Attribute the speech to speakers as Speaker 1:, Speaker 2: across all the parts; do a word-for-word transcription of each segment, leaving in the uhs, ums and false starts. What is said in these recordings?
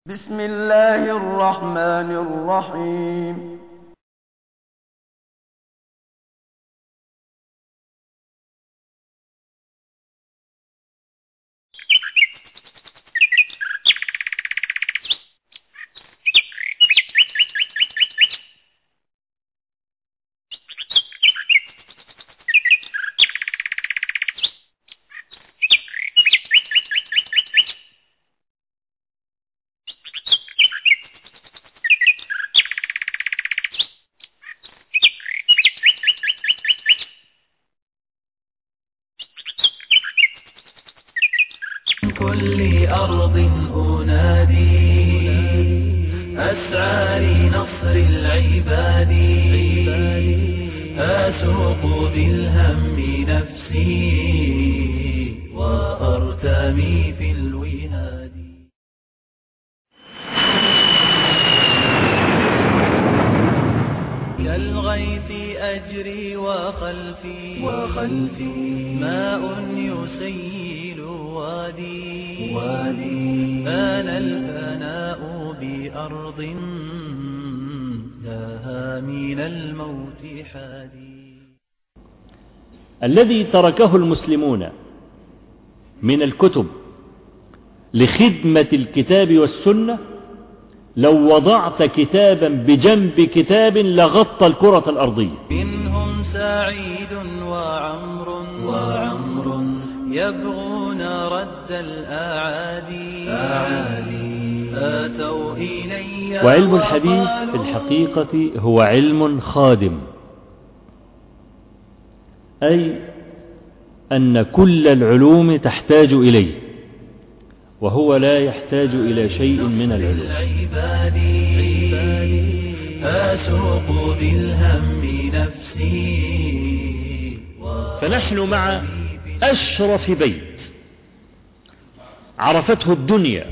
Speaker 1: بسم الله الرحمن الرحيم.
Speaker 2: كل أرض أنادي أسعى لنصر العباد أسوق بالهم نفسي وأرتمي في الوهاد. كالغيث أجري وخلفي وخلفي ماء يسيل وادي وادي أنا الفناء بأرض لها من الموت حادي.
Speaker 3: الذي تركه المسلمون من الكتب لخدمة الكتاب والسنة لو وضعت كتابا بجنب كتاب لغطى الكرة الأرضية.
Speaker 2: منهم سعيد وعمر وعمر يبغون رد الأعادي آتوا إلي.
Speaker 3: وعلم الحديث في الحقيقة هو علم خادم، أي أن كل العلوم تحتاج إليه وهو لا يحتاج إلى شيء من العلوم.
Speaker 2: أسوق بالهم نفسي.
Speaker 3: فنحن مع أشرف بيت عرفته الدنيا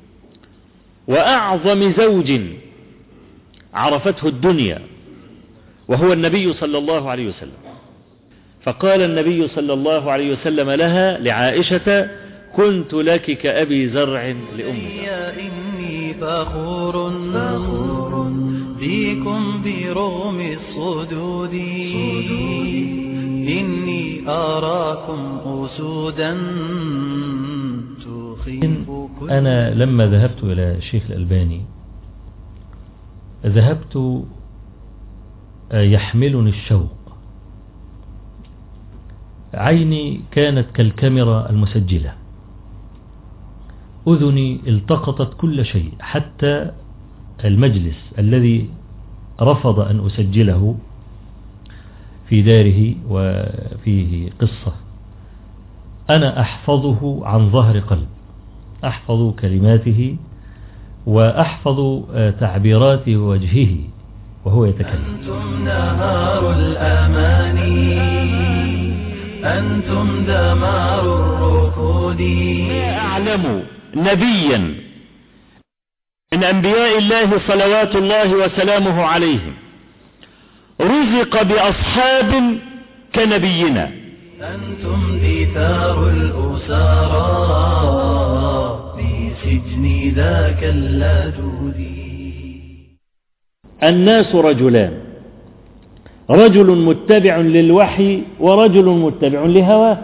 Speaker 3: وأعظم زوج عرفته الدنيا وهو النبي صلى الله عليه وسلم. فقال النبي صلى الله عليه وسلم لها لعائشة: كنت لك كأبي زرع لأمك.
Speaker 2: إني فخور فخور بكم برغم الصدود إني أراكم أسودا تخيف.
Speaker 3: أنا لما ذهبت إلى الشيخ الألباني ذهبت يحملني الشوق، عيني كانت كالكاميرا المسجلة، أذني التقطت كل شيء حتى المجلس الذي رفض أن أسجله في داره وفيه قصة أنا أحفظه عن ظهر قلب، أحفظ كلماته وأحفظ تعبيرات وجهه وهو يتكلم.
Speaker 2: أنتم نهار الأماني أنتم دمار الركود.
Speaker 3: لا أعلم نبيا من أنبياء الله صلوات الله وسلامه عليهم رزق بأصحاب كنبينا.
Speaker 2: أنتم دثار الأسارى في سجن ذاك اللدود.
Speaker 3: الناس رجلان، رجل متبع للوحي ورجل متبع لهواه،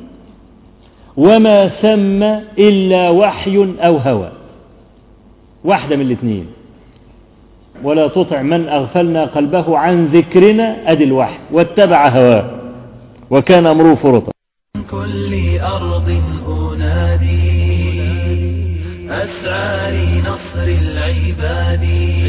Speaker 3: وما ثم إلا وحي أو هوى، واحدة من الاثنين. ولا تطع من أغفلنا قلبه عن ذكرنا أدي الوحي واتبع هواه وكان أمره فرطا.
Speaker 2: كل أرض أنادي أسعى لنصر العباد.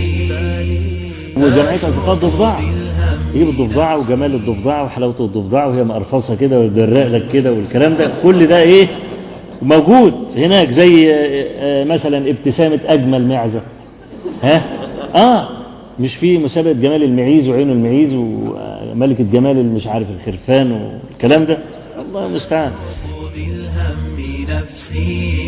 Speaker 3: وجمعية أصدقاء الضفدعة، يجيب الضفدعة وجمال الضفدعة وحلاوة الضفدعة وهي مقرفصة كده ويدرق لك كده والكلام ده كل ده إيه موجود هناك، زي مثلا ابتسامة أجمل معزة، ها آه مش في مسابقة جمال المعيز وعين المعيز وملكة جمال مش عارف الخرفان والكلام ده، الله المستعان.
Speaker 2: بالهم نفسي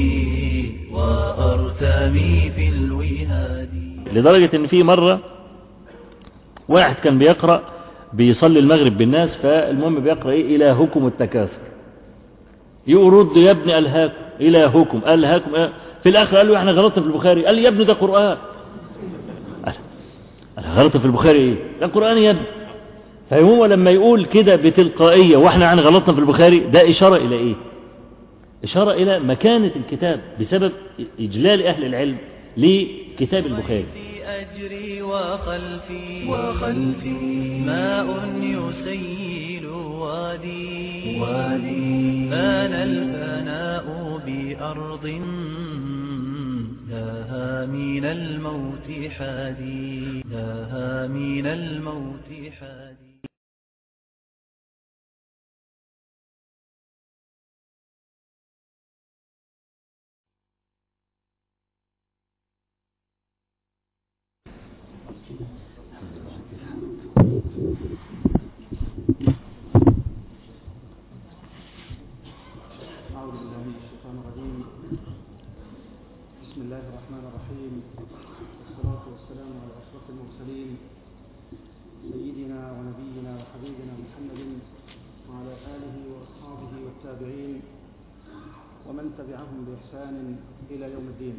Speaker 2: وأرتمي في الوهاد.
Speaker 3: لدرجة ان في مرة واحد كان بيقرأ بيصلي المغرب بالناس، فالمهم بيقرأ ايه إلهكم التكاثر، يقول رد يا ابن ألهاكم إلهكم ألهاكم، في الآخر قال له احنا غلطنا في البخاري. قال لي يا ابني ده قرآن. أنا غلطت في البخاري ايه؟ ده قرآن يا ابني. فهو لما يقول كده بتلقائية واحنا عن غلطنا في البخاري، ده إشارة إلى ايه؟ إشارة إلى مكانة الكتاب بسبب إجلال أهل العلم لكتاب البخاري.
Speaker 2: أجري وخلفي وخلفي ماء يسيل وادي وادي بان الفناء بأرض لها من الموت حادي لها من الموت حادي.
Speaker 4: أعوذ بالله من الشيطان الرجيم. بسم الله الرحمن الرحيم، والصلاة والسلام على أشرف المرسلين سيدنا ونبينا وحبيبنا محمد وعلى آله وأصحابه والتابعين ومن تبعهم بإحسان إلى يوم الدين.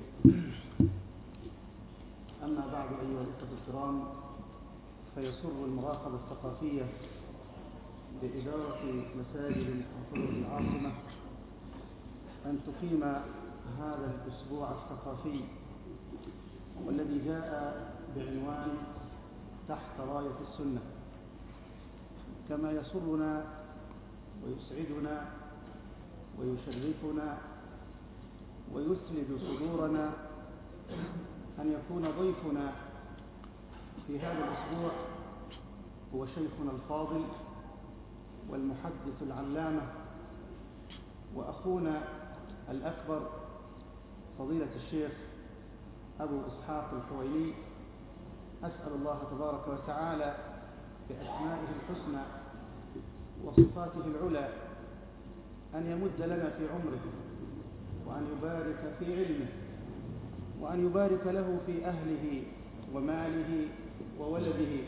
Speaker 4: أما بعد أيها الأخوة الكرام، فيسر المراقبة الثقافية بإدارة مساجد محافظة العاصمة أن تقيم هذا الأسبوع الثقافي والذي جاء بعنوان تحت راية السنة. كما يسرنا ويسعدنا ويشرفنا ويسعد صدورنا أن يكون ضيفنا في هذا الأسبوع هو شيخنا الفاضل والمحدث العلامة وأخونا الأكبر فضيلة الشيخ أبو إسحاق الحويني. أسأل الله تبارك وتعالى بأسمائه الحسنى وصفاته العلى أن يمد لنا في عمره وأن يبارك في علمه وأن يبارك له في أهله وماله وولده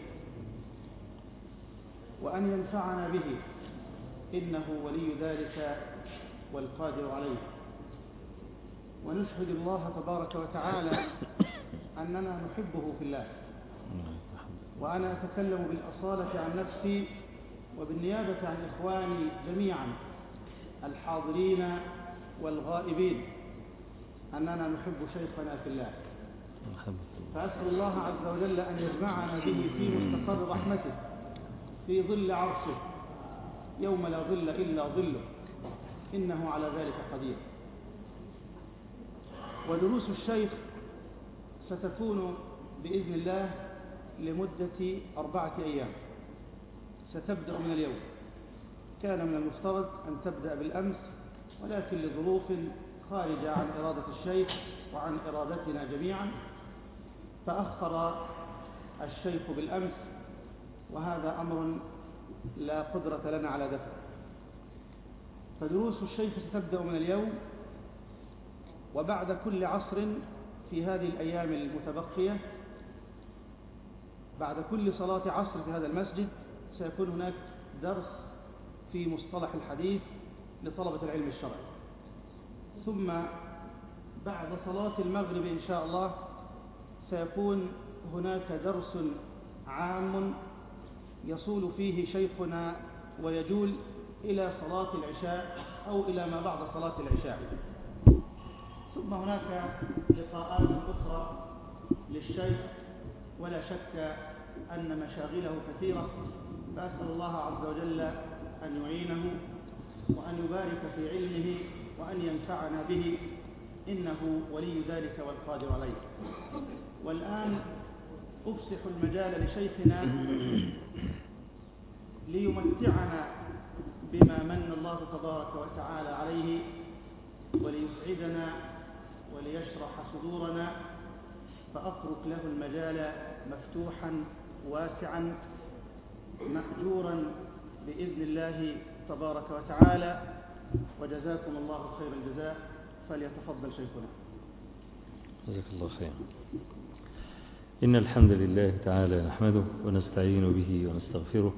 Speaker 4: وأن ينفعنا به، إنه ولي ذلك والقادر عليه. ونشهد الله تبارك وتعالى أننا نحبه في الله. وأنا أتكلم بالأصالة عن نفسي وبالنيابة عن إخواني جميعا الحاضرين والغائبين أننا نحب شيخنا في الله. فأسأل الله عز وجل أن يجمعنا به في مستقر رحمته في ظل عرشه يوم لا ظل إلا ظله، إنه على ذلك قدير. ودروس الشيخ ستكون بإذن الله لمدة أربعة أيام، ستبدأ من اليوم. كان من المفترض أن تبدأ بالأمس، ولكن لظروف خارجة عن إرادة الشيخ وعن إرادتنا جميعا تأخر الشيخ بالأمس، وهذا أمر لا قدرة لنا على دفعه. فدروس الشيخ ستبدأ من اليوم، وبعد كل عصر في هذه الأيام المتبقية بعد كل صلاة عصر في هذا المسجد سيكون هناك درس في مصطلح الحديث لطلبة العلم الشرعي. ثم بعد صلاة المغرب إن شاء الله سيكون هناك درس عام يصول فيه شيخنا ويجول إلى صلاة العشاء أو إلى ما بعد صلاة العشاء. ثم هناك لقاءات أخرى للشيخ، ولا شك أن مشاغله كثيرة، فأسأل الله عز وجل أن يعينه وأن يبارك في علمه وأن ينفعنا به، إنه ولي ذلك والقادر عليه. والآن أفسح المجال لشيخنا ليمتعنا بما من الله تبارك وتعالى عليه وليسعدنا وليشرح صدورنا، فأترك له المجال مفتوحا واسعا مأجورا بإذن الله تبارك وتعالى. وجزاكم الله خير الجزاء، فليتفضل شيخنا.
Speaker 3: جزاك الله خير. إن الحمد لله تعالى نحمده ونستعين به ونستغفره،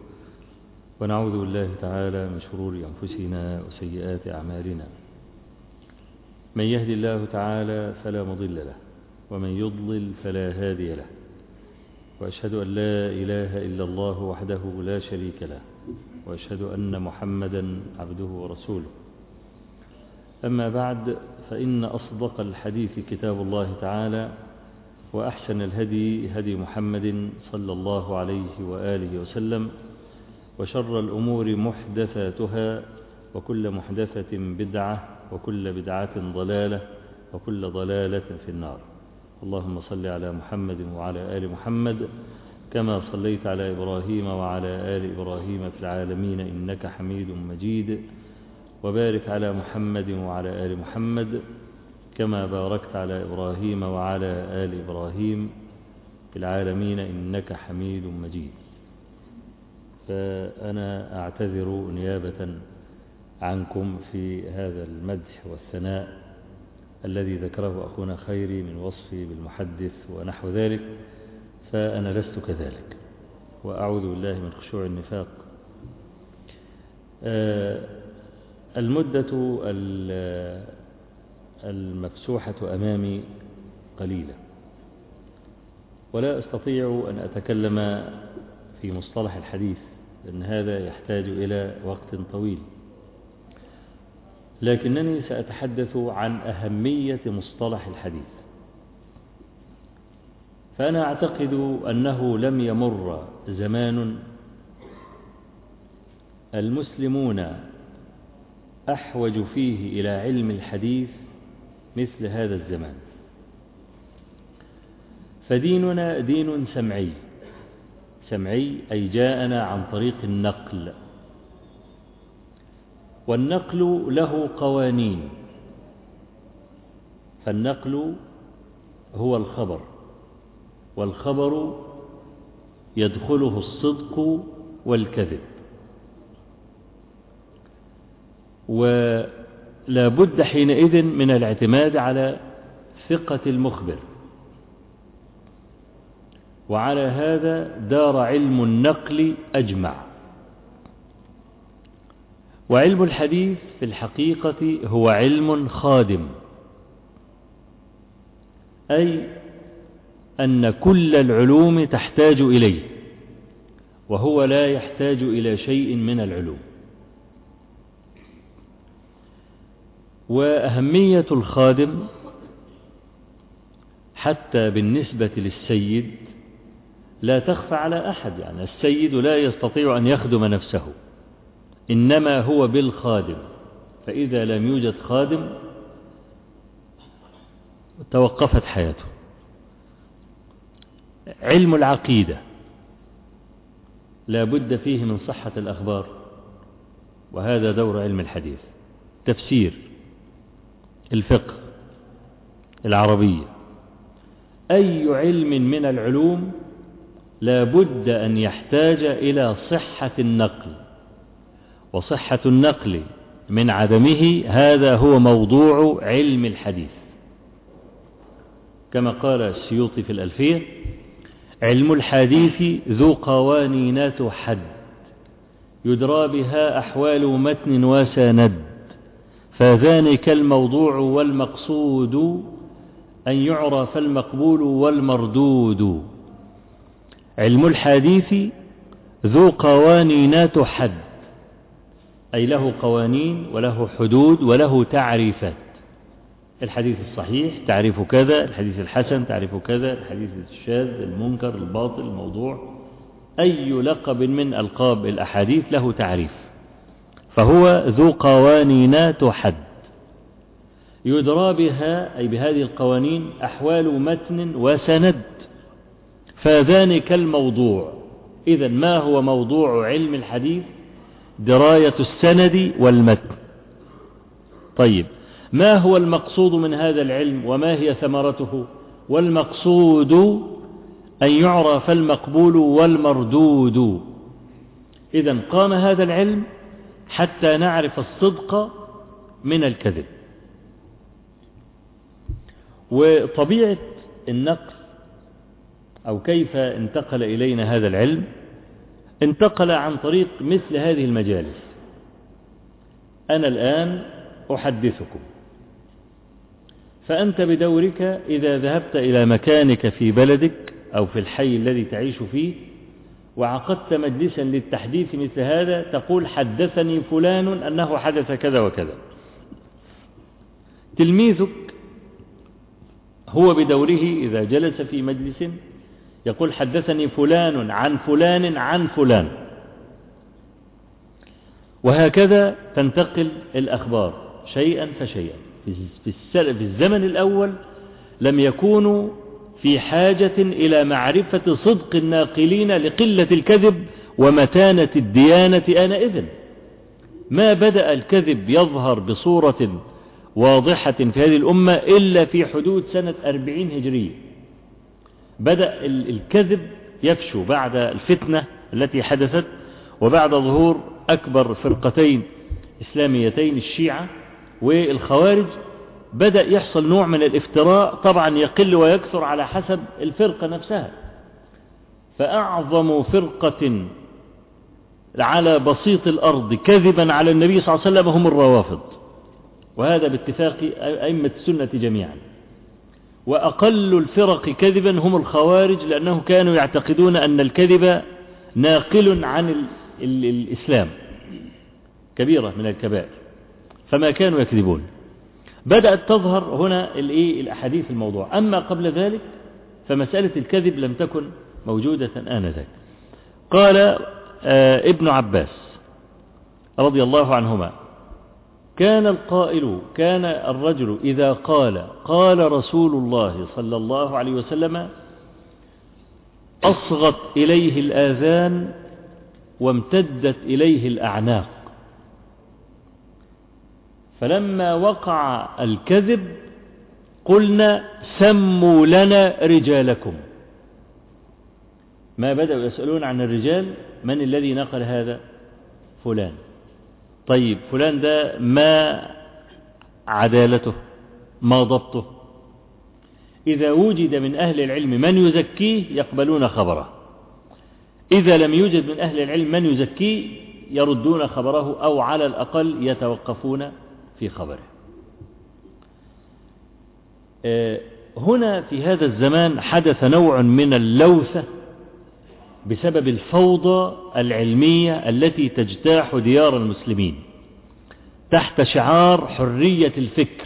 Speaker 3: ونعوذ بالله تعالى من شرور أنفسنا وسيئات أعمالنا. من يهدي الله تعالى فلا مضل له ومن يضلل فلا هادي له، وأشهد أن لا إله إلا الله وحده لا شريك له، وأشهد أن محمدا عبده ورسوله. أما بعد، فإن أصدق الحديث كتاب الله تعالى، وأحسن الهدي هدي محمد صلى الله عليه وآله وسلم، وشر الأمور محدثاتها، وكل محدثة بدعة، وكل بدعة ضلالة، وكل ضلالة في النار. اللهم صل على محمد وعلى آل محمد كما صليت على إبراهيم وعلى آل إبراهيم في العالمين إنك حميد مجيد، وبارك على محمد وعلى آل محمد كما باركت على إبراهيم وعلى آل إبراهيم في العالمين إنك حميد مجيد. فأنا أعتذر نيابة عنكم في هذا المدح والثناء الذي ذكره أخونا خيري من وصفي بالمحدث ونحو ذلك، فأنا لست كذلك، وأعوذ بالله من خشوع النفاق. المدة المفسوحة أمامي قليلة، ولا أستطيع أن أتكلم في مصطلح الحديث، لأن هذا يحتاج إلى وقت طويل، لكنني سأتحدث عن أهمية مصطلح الحديث. فأنا أعتقد أنه لم يمر زمان المسلمون أحوج فيه إلى علم الحديث مثل هذا الزمان. فديننا دين سمعي، سمعي أي جاءنا عن طريق النقل، والنقل له قوانين. فالنقل هو الخبر، والخبر يدخله الصدق والكذب، ولا بد حينئذ من الاعتماد على ثقة المخبر. وعلى هذا دار علم النقل أجمع. وعلم الحديث في الحقيقة هو علم خادم، أي أن كل العلوم تحتاج إليه، وهو لا يحتاج إلى شيء من العلوم. وأهمية الخادم حتى بالنسبة للسيد لا تخفى على أحد، يعني السيد لا يستطيع أن يخدم نفسه، إنما هو بالخادم. فإذا لم يوجد خادم توقفت حياته. علم العقيدة لا بد فيه من صحة الأخبار، وهذا دور علم الحديث. تفسير، الفقه، العربية، أي علم من العلوم لا بد أن يحتاج إلى صحة النقل، وصحة النقل من عدمه هذا هو موضوع علم الحديث. كما قال السيوطي في الألفية: علم الحديث ذو قوانين تحد، يدرى بها أحوال متن وسند، فذلك الموضوع والمقصود أن يعرف المقبول والمردود. علم الحديث ذو قوانين تحد، أي له قوانين وله حدود وله تعريفات. الحديث الصحيح تعريف كذا، الحديث الحسن تعريف كذا، الحديث الشاذ، المنكر، الباطل، الموضوع، أي لقب من ألقاب الأحاديث له تعريف، فهو ذو قوانين تحد، يدرى بها أي بهذه القوانين أحوال متن وسند، فذلك الموضوع. إذن ما هو موضوع علم الحديث؟ دراية السند والمتن. طيب، ما هو المقصود من هذا العلم وما هي ثمرته؟ والمقصود أن يعرف المقبول والمردود. إذن قام هذا العلم حتى نعرف الصدق من الكذب. وطبيعة النقل أو كيف انتقل إلينا هذا العلم، انتقل عن طريق مثل هذه المجالس. أنا الآن أحدثكم، فأنت بدورك إذا ذهبت إلى مكانك في بلدك أو في الحي الذي تعيش فيه وعقدت مجلسا للتحديث مثل هذا تقول حدثني فلان أنه حدث كذا وكذا. تلميذك هو بدوره إذا جلس في مجلس يقول حدثني فلان عن فلان عن فلان، وهكذا تنتقل الأخبار شيئا فشيئا. في الزمن الأول لم يكونوا في حاجة إلى معرفة صدق الناقلين لقلة الكذب ومتانة الديانة آنئذ. ما بدأ الكذب يظهر بصورة واضحة في هذه الأمة إلا في حدود سنة أربعين هجرية. بدأ الكذب يفشو بعد الفتنة التي حدثت وبعد ظهور أكبر فرقتين إسلاميتين الشيعة والخوارج. بدأ يحصل نوع من الافتراء، طبعا يقل ويكثر على حسب الفرقة نفسها. فأعظم فرقة على بسيط الأرض كذبا على النبي صلى الله عليه وسلم هم الروافض، وهذا باتفاق أئمة السنة جميعا. وأقل الفرق كذبا هم الخوارج، لأنهم كانوا يعتقدون أن الكذب ناقل عن ال ال الإسلام، كبيرة من الكبائر، فما كانوا يكذبون. بدأت تظهر هنا الأحاديث الموضوع. أما قبل ذلك فمسألة الكذب لم تكن موجودة آنذاك. قال آه ابن عباس رضي الله عنهما كان القائل كان الرجل إذا قال قال رسول الله صلى الله عليه وسلم أصغت إليه الآذان وامتدت إليه الأعناق، فلما وقع الكذب قلنا سموا لنا رجالكم. ما بدأوا يسألون عن الرجال، من الذي نقل هذا؟ فلان. طيب فلان ده ما عدالته، ما ضبطه؟ إذا وجد من أهل العلم من يزكيه يقبلون خبره، إذا لم يوجد من أهل العلم من يزكيه يردون خبره أو على الأقل يتوقفون في خبره. هنا في هذا الزمان حدث نوع من اللوثة بسبب الفوضى العلمية التي تجتاح ديار المسلمين تحت شعار حرية الفكر،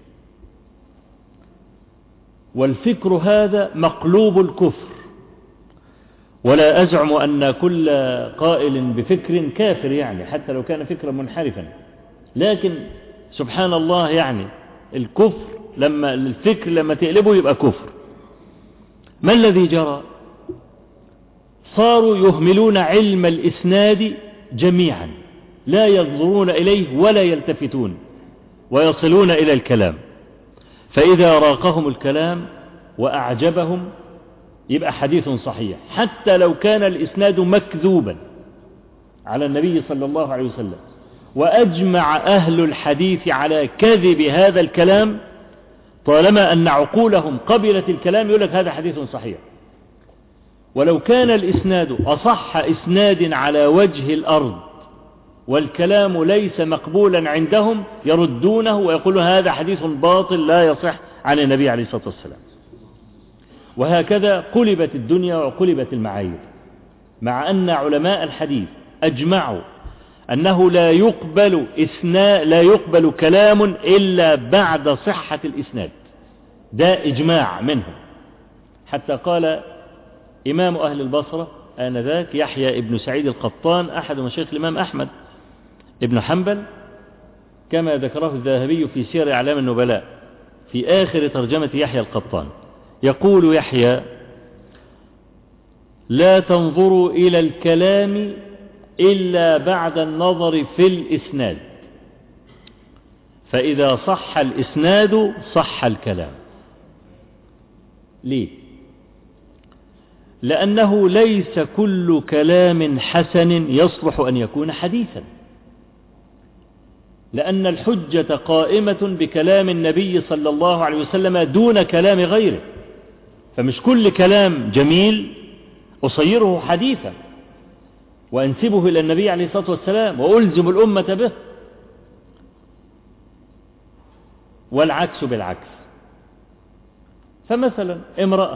Speaker 3: والفكر هذا مقلوب الكفر. ولا أزعم أن كل قائل بفكر كافر يعني، حتى لو كان فكرا منحرفا، لكن سبحان الله يعني الكفر لما الفكر لما تقلبه يبقى كفر. ما الذي جرى؟ صاروا يهملون علم الإسناد جميعا، لا ينظرون إليه ولا يلتفتون ويصلون إلى الكلام، فإذا راقهم الكلام وأعجبهم يبقى حديث صحيح، حتى لو كان الإسناد مكذوبا على النبي صلى الله عليه وسلم. وأجمع أهل الحديث على كذب هذا الكلام، طالما أن عقولهم قبلت الكلام يقول لك هذا حديث صحيح. ولو كان الإسناد أصح إسناد على وجه الأرض والكلام ليس مقبولا عندهم يردونه ويقولون هذا حديث باطل لا يصح عن النبي عليه الصلاة والسلام. وهكذا قلبت الدنيا وقلبت المعايير، مع أن علماء الحديث أجمعوا أنه لا يقبل إسناد لا يقبل كلام إلا بعد صحة الإسناد، ده إجماع منهم. حتى قال إمام أهل البصرة آنذاك يحيى ابن سعيد القطان أحد مشايخ الإمام أحمد ابن حنبل، كما ذكره الذهبي في سير أعلام النبلاء في آخر ترجمة يحيى القطان، يقول يحيى: لا تنظروا إلى الكلام إلا بعد النظر في الإسناد، فإذا صح الإسناد صح الكلام. ليه؟ لأنه ليس كل كلام حسن يصلح أن يكون حديثا، لأن الحجة قائمة بكلام النبي صلى الله عليه وسلم دون كلام غيره، فمش كل كلام جميل أصيره حديثا وأنسبه إلى النبي عليه الصلاة والسلام وألزم الأمة به، والعكس بالعكس. فمثلا امرأة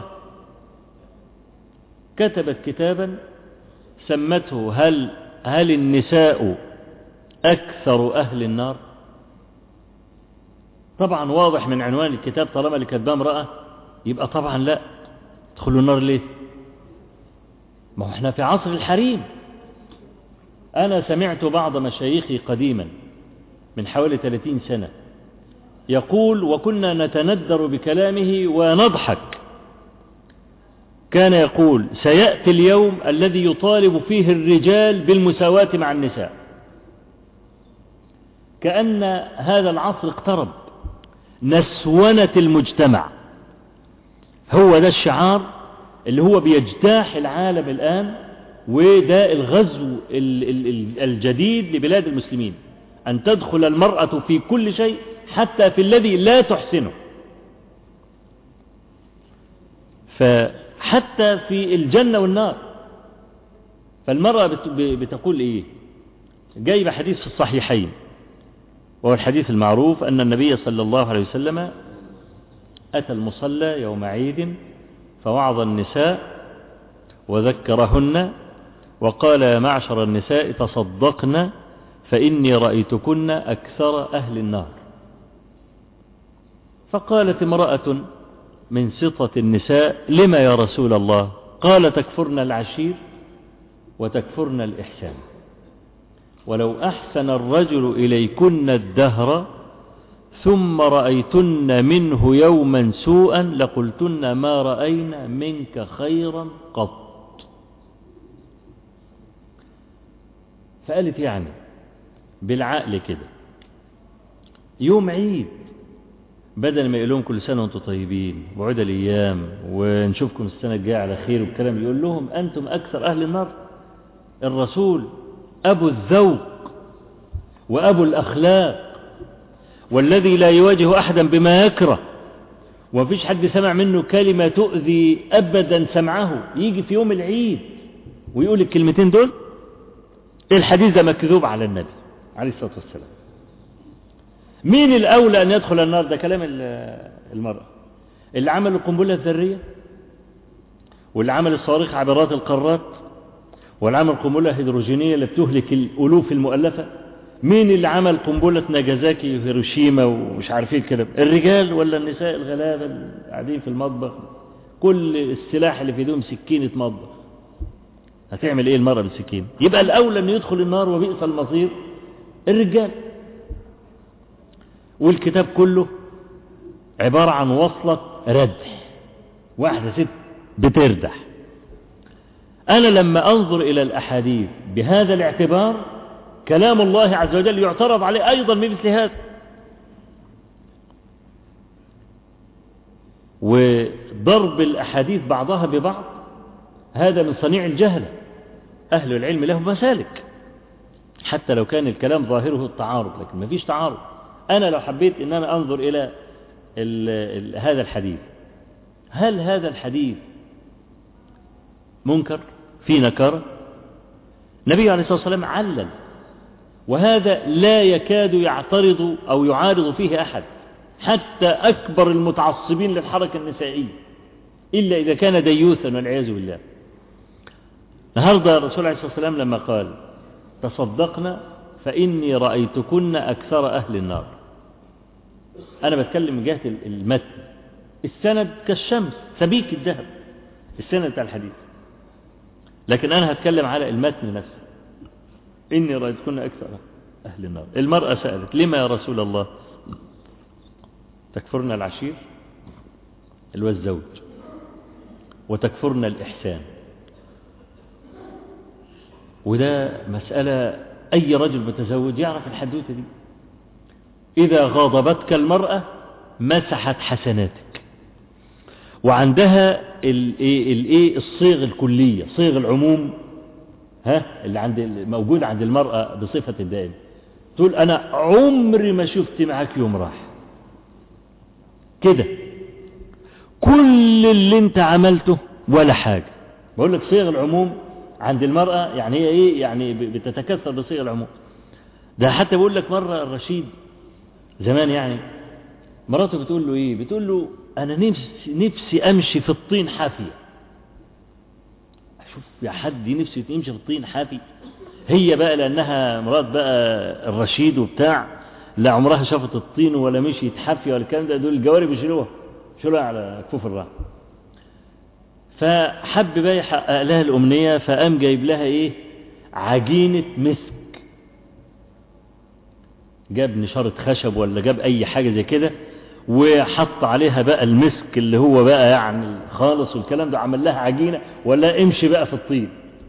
Speaker 3: كتبت كتابا سمته هل هل النساء أكثر أهل النار؟ طبعا واضح من عنوان الكتاب طالما اللي كاتباه امرأة يبقى طبعا لا. تدخلوا النار ليه؟ ما هو احنا في عصر الحريم. أنا سمعت بعض مشايخي قديما من حوالي ثلاثين سنة يقول وكنا نتندر بكلامه ونضحك، كان يقول سيأتي اليوم الذي يطالب فيه الرجال بالمساواة مع النساء، كأن هذا العصر اقترب، نسونة المجتمع. هو ده الشعار اللي هو بيجتاح العالم الآن، وده الغزو الجديد لبلاد المسلمين، أن تدخل المرأة في كل شيء حتى في الذي لا تحسنه. فحتى في الجنة والنار. فالمرأة بتقول إيه؟ جايب حديث في الصحيحين، وهو الحديث المعروف أن النبي صلى الله عليه وسلم أتى المصلى يوم عيد فوعظ النساء وذكرهن وقال يا معشر النساء تصدقن فإني رأيتكن أكثر أهل النار. فقالت امرأة من سطة النساء لما يا رسول الله؟ قال تكفرن العشير وتكفرن الإحسان، ولو أحسن الرجل إليكن الدهر ثم رأيتن منه يوما سوءا لقلتن ما رأينا منك خيرا قط. فقالت يعني بالعقل كده يوم عيد بدل ما يقولون كل سنة وانتم طيبين وعود الأيام ونشوفكم السنة الجاية على خير والكلام، يقول لهم أنتم أكثر أهل النار. الرسول أبو الذوق وأبو الأخلاق والذي لا يواجه أحدا بما يكره، ومفيش حد سمع منه كلمة تؤذي أبدا سمعه، يجي في يوم العيد ويقول الكلمتين دول. الحديث ده مكذوب على النبي عليه الصلاة والسلام. مين الأولى أن يدخل النار؟ ده كلام المرأة اللي عمل القنبلة الذرية، واللي عمل الصواريخ عبرات القارات، واللي عمل القنبلة الهيدروجينية اللي بتهلك الألوف المؤلفة. مين اللي عمل قنبلة ناجازاكي وهيروشيما ومش عارفين كده؟ الرجال ولا النساء الغلابة اللي قاعدين في المطبخ كل السلاح اللي في ايدهم سكينة مطبخ؟ هتعمل ايه المرأة بالسكين؟ يبقى الأولى أن يدخل النار وبئس المصير الرجال. والكتاب كله عبارة عن وصلة ردح، واحدة ست بتردح. أنا لما أنظر إلى الأحاديث بهذا الاعتبار كلام الله عز وجل يعترض عليه أيضا بمثل هذا. وضرب الأحاديث بعضها ببعض هذا من صنيع الجهل. أهل العلم لهم مسالك حتى لو كان الكلام ظاهره التعارض، لكن ما فيش تعارض. أنا لو حبيت أن أنا أنظر إلى ال ال هذا الحديث، هل هذا الحديث منكر في نكارة؟ النبي عليه الصلاة والسلام علل، وهذا لا يكاد يعترض أو يعارض فيه أحد، حتى أكبر المتعصبين للحركة النسائية، إلا إذا كان ديوثا والعياذ بالله. النهارده الرسول عليه الصلاة والسلام لما قال تصدقنا فإني رأيتكن أكثر أهل النار، أنا بتكلم من جهة المتن، السند كالشمس سبيك الذهب السند بتاع الحديث، لكن أنا هتكلم على المتن نفسه. إني رأيتكن أكثر أهل النار. المرأة سألت لما يا رسول الله؟ تكفرن العشير اللي هو الزوج، وتكفرن الإحسان. وده مسألة أي رجل متزوج يعرف الحدوثة دي. إذا غاضبتك المرأة مسحت حسناتك، وعندها الايه الصيغ الكلية، صيغ العموم، ها اللي عند موجود عند المرأة بصفة دائمة. تقول أنا عمري ما شفت معاك يوم راح كده، كل اللي انت عملته ولا حاجة. بقول لك صيغ العموم عند المرأة يعني هي ايه؟ يعني بتتكسر بصيغ العموم. ده حتى بقول لك مرة الرشيد زمان يعني مراته بتقول له ايه؟ بتقول له أنا نفسي, نفسي أمشي في الطين حافية. أشوف يا حد نفسي يمشي في الطين حافي. هي بقى لأنها مرات بقى الرشيد وبتاع، لا عمرها شافت الطين ولا مشيت حافية ولا الكلام ده، دول الجوارب يشيلوها يشيلوها على كفوف الراحة. فحب بقى يحقق لها الأمنية، فقام جايب لها إيه؟ عجينة مسك. جاب نشارة خشب ولا جاب أي حاجة زي كده، وحط عليها بقى المسك اللي هو بقى يعني خالص والكلام ده، عمل لها عجينة ولا امشي بقى في الطين.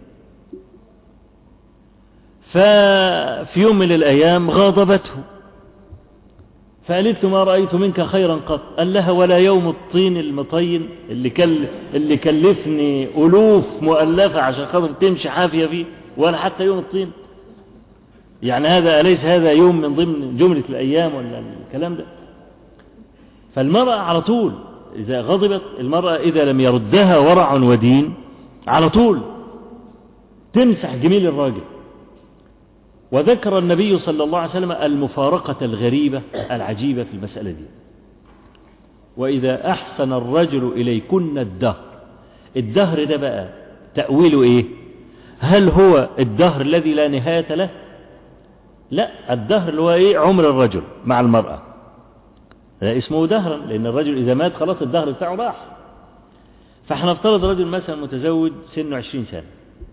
Speaker 3: ففي يوم من الأيام غاضبته، فقالت له ما رأيت منك خيرا قط. قال لها ولا يوم الطين المطين اللي, كل اللي كلفني ألوف مؤلفة عشان خاطر تمشي حافية فيه، ولا حتى يوم الطين. يعني هذا أليس هذا يوم من ضمن جملة الأيام ولا الكلام ده؟ فالمرأة على طول إذا غضبت المرأة إذا لم يردها ورع ودين على طول تمسح جميل الراجل. وذكر النبي صلى الله عليه وسلم المفارقة الغريبة العجيبة في المسألة دي. وإذا أحسن الرجل إليكن الدهر. الدهر ده بقى تأويله إيه؟ هل هو الدهر الذي لا نهاية له؟ لا، الدهر اللي هو إيه؟ عمر الرجل مع المرأة، لا اسمه دهرا، لأن الرجل إذا مات خلاص الدهر بتاعه راح. فاحنا نفترض رجل مثلا متزوج سنه عشرين سنة،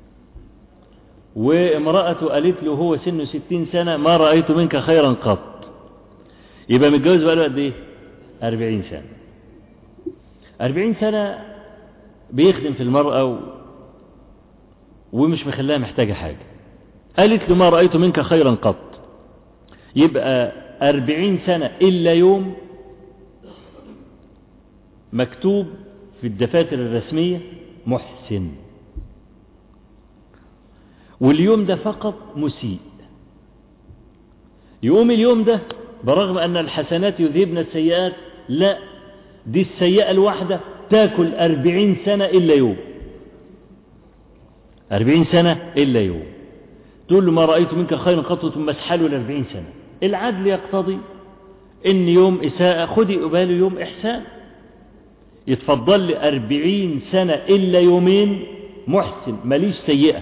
Speaker 3: وامرأته قالت له هو سنه ستين سنة ما رأيت منك خيرا قط، يبقى متجوز بقى له قد ايه؟ أربعين سنة. أربعين سنة بيخدم في المرأة و... ومش مخلاها محتاجة حاجة. قالت له ما رأيت منك خيرا قط، يبقى أربعين سنة إلا يوم مكتوب في الدفاتر الرسمية محسن، واليوم ده فقط مسيء. يقوم اليوم ده برغم أن الحسنات يذهبن السيئات، لا، دي السيئة الواحدة تاكل أربعين سنة إلا يوم. أربعين سنة إلا يوم. تقول له ما رأيت منك خيرا قط ثم اسحله لأربعين سنة. العدل يقتضي إن يوم إساءة خدي قباله يوم إحسان. يتفضل لي أربعين سنة إلا يومين محسن ماليش سيئة،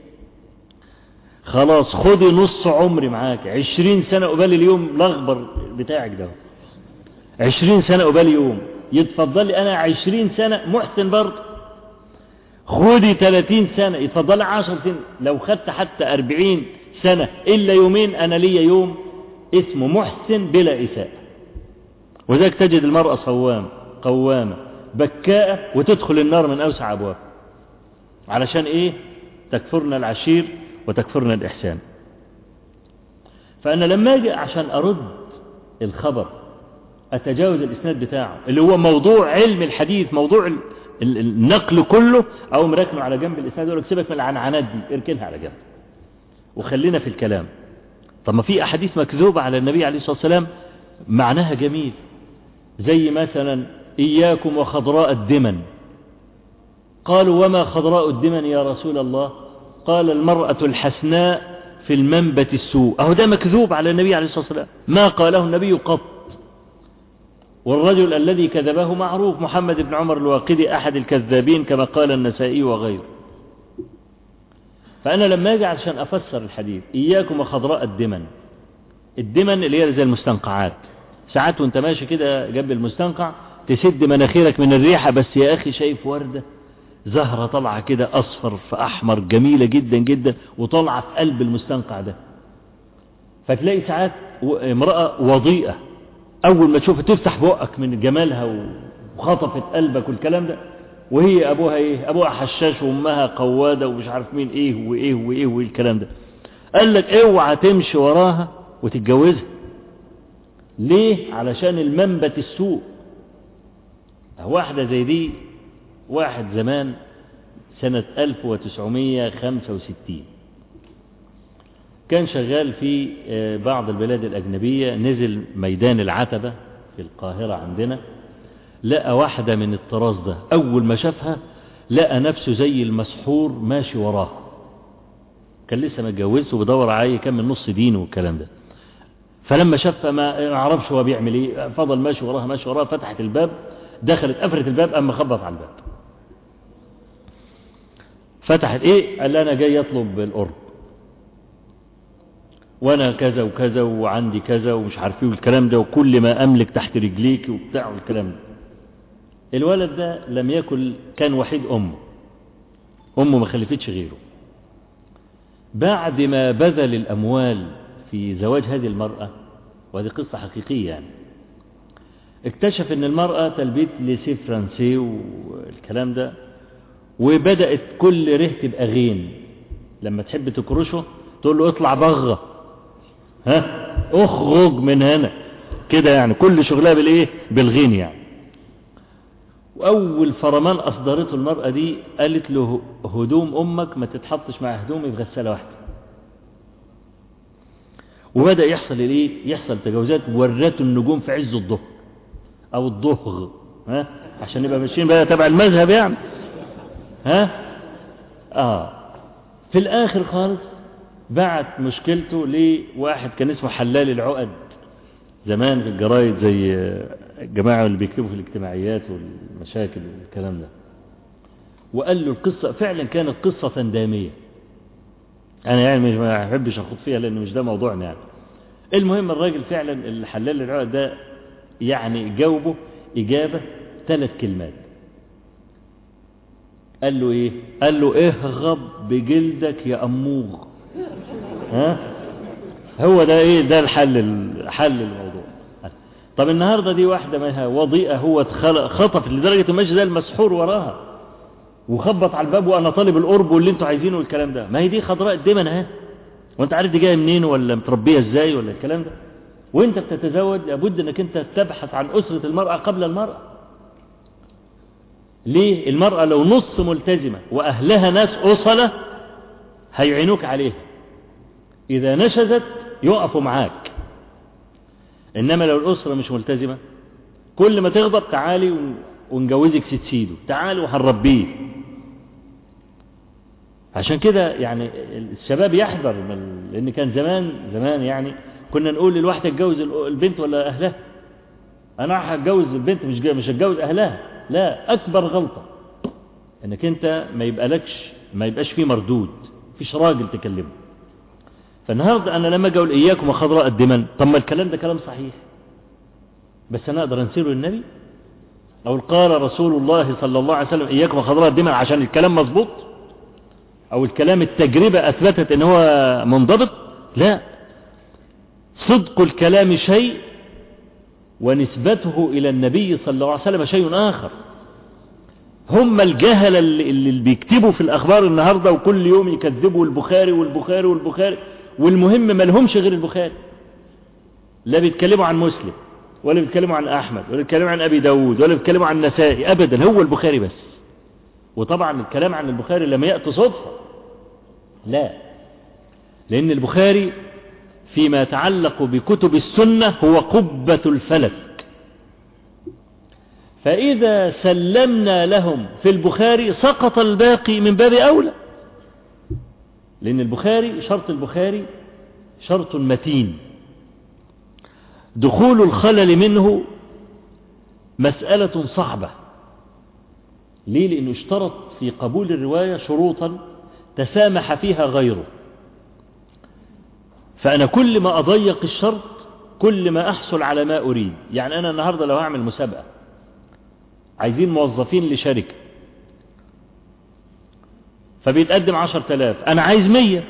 Speaker 3: خلاص خدي نص عمري معاك، عشرين سنة قبال اليوم الأخبر بتاعك ده، عشرين سنة قبال يوم. يتفضل لي أنا عشرين سنة محسن برضه، خدي ثلاثين سنة، يتفضل لي عشر سنة. لو خدت حتى أربعين سنة إلا يومين أنا ليا يوم اسمه محسن بلا إساءة. وذلك تجد المرأة صوام قوامة بكاءة وتدخل النار من أوسع أبواب. علشان إيه؟ تكفرنا العشير وتكفرنا الإحسان. فأنا لما أجي عشان أرد الخبر أتجاوز الإسناد بتاعه اللي هو موضوع علم الحديث، موضوع النقل كله، أو مركنه على جنب الإسناد يقول لك سيبك من العنعنات دي اركنها على جنب وخلينا في الكلام. طب ما في أحاديث مكذوبة على النبي عليه الصلاة والسلام معناها جميل، زي مثلا إياكم وخضراء الدمن. قالوا وما خضراء الدمن يا رسول الله؟ قال المرأة الحسناء في المنبت السوء. أهو ده مكذوب على النبي عليه الصلاة والسلام، ما قاله النبي قط. والرجل الذي كذبه معروف، محمد بن عمر الواقدي أحد الكذابين كما قال النسائي وغيره. فأنا لما أجي عشان أفسر الحديث إياكم وخضراء الدمن، الدمن اللي هي زي المستنقعات، ساعات وانت ماشي كده جنب المستنقع تسد مناخيرك من الريحة، بس يا أخي شايف وردة زهرة طلعة كده أصفر في أحمر جميلة جدا جدا وطلعة في قلب المستنقع ده. فتلاقي ساعات امرأة وضيئة أول ما تشوفها تفتح بقك من جمالها وخطفت قلبك والكلام ده، وهي أبوها إيه؟ أبوها حشاش وأمها قوادة ومش عارف مين إيه وإيه وإيه والكلام ده. قال لك اوعى تمشي وراها وتتجوزها. ليه؟ علشان المنبت السوء. واحدة زي دي، واحد زمان سنة ألف وتسعمائة وخمسة وستين كان شغال في بعض البلاد الأجنبية، نزل ميدان العتبة في القاهرة عندنا، لقى واحدة من الطراز ده، أول ما شافها لقى نفسه زي المسحور ماشي وراها. كان لسه متجوزه وبدور عليه كان من نص دينه والكلام ده. فلما شافها ما عرفش هو بيعمل ايه، فضل ماشي وراها ماشي وراها. فتحت الباب دخلت قفلت الباب، أما خبط على الباب، فتحت إيه؟ قال لي أنا جاي أطلب القرب، وأنا كذا وكذا وعندي كذا ومش عارف ايه والكلام ده، وكل ما أملك تحت رجليك وبتاع والكلام ده. الولد ده لم يكن، كان وحيد أمه، أمه ما خلفتش غيره. بعد ما بذل الأموال في زواج هذه المرأة، وهذه قصة حقيقية يعني، اكتشف ان المرأة تلبيت ليسي فرنسي والكلام ده، وبدأت كل ره تبقى غين، لما تحب تكرشه تقول له اطلع بغة، ها اخرج من هنا كده، يعني كل شغلها بالايه؟ بالغين يعني. واول فرمان اصدرته المرأة دي قالت له هدوم امك ما تتحطش مع هدومي في غسالة واحدة. وبدأ يحصل الايه؟ يحصل تجاوزات، ورته النجوم في عز الظهر او الظهر، ها عشان نبقى ماشيين بقى تبع المذهب يعني، ها اه في الاخر خالص بعت مشكلته لواحد كان اسمه حلال العقد زمان في الجرايد، زي الجماعة اللي بيكتبوا في الاجتماعيات والمشاكل والكلام ده، وقال له القصة فعلا كانت قصة دامية، انا يعني مش ما احبش اخوض فيها لان مش ده موضوعنا يعني. المهم الراجل فعلا الحلال العقد ده يعني جاوبه اجابة ثلاث كلمات. قال له ايه؟ قال له اهغب بجلدك يا اموغ. ها هو ده ايه؟ ده الحل، حل الموضوع. طب النهارده دي واحده منها وضيئه، هو خطف لدرجه المشي ده المسحور وراها وخبط على الباب وانا طالب القرب واللي انتوا عايزينه والكلام ده. ما هي دي خضراء الدمن اهي، وانت عارف دي جايه منين ولا متربيه ازاي ولا الكلام ده. وانت بتتزوج لابد انك انت تبحث عن اسره المراه قبل المراه. ليه؟ المراه لو نص ملتزمه واهلها ناس اصله هيعينوك عليها، اذا نشزت يقفوا معاك. انما لو الاسره مش ملتزمه كل ما تغضب تعالي ونجوزك ست سيدو، تعالي وهنربيه. عشان كده يعني الشباب يحذر من، لان كان زمان زمان يعني كنا نقول للواحده اتجوز البنت ولا اهلها. انا هتجوز البنت مش مش هتجوز اهلها. لا، اكبر غلطه انك انت ما يبقى لكش ما يبقاش فيه مردود، فيش راجل تكلمه. فالنهارده انا لما اجي اقول اياكم وخضراء الدمن، طب ما الكلام ده كلام صحيح، بس انا اقدر انسيره للنبي؟ او قال رسول الله صلى الله عليه وسلم اياكم وخضراء الدمن عشان الكلام مظبوط، او الكلام التجربه اثبتت ان هو منضبط؟ لا، صدق الكلام شيء ونسبته الى النبي صلى الله عليه وسلم شيء اخر. هم الجهل اللي, اللي بيكتبوا في الاخبار النهارده وكل يوم يكذبوا البخاري والبخاري والبخاري، والمهم ما لهمش غير البخاري، لا بيتكلموا عن مسلم ولا بيتكلموا عن احمد ولا بيتكلموا عن ابي داود ولا بيتكلموا عن النسائي ابدا، هو البخاري بس. وطبعا الكلام عن البخاري لم يأتي صدفة، لا، لان البخاري فيما يتعلق بكتب السنة هو قبة الفلك، فإذا سلمنا لهم في البخاري سقط الباقي من باب أولى، لأن البخاري شرط البخاري شرط متين، دخول الخلل منه مسألة صعبة. ليه؟ لأنه اشترط في قبول الرواية شروطا تسامح فيها غيره، فأنا كل ما أضيق الشرط كل ما أحصل على ما أريد. يعني أنا النهاردة لو هعمل مسابقة عايزين موظفين لشركة، فبيتقدم عشر تلاف، أنا عايز مية،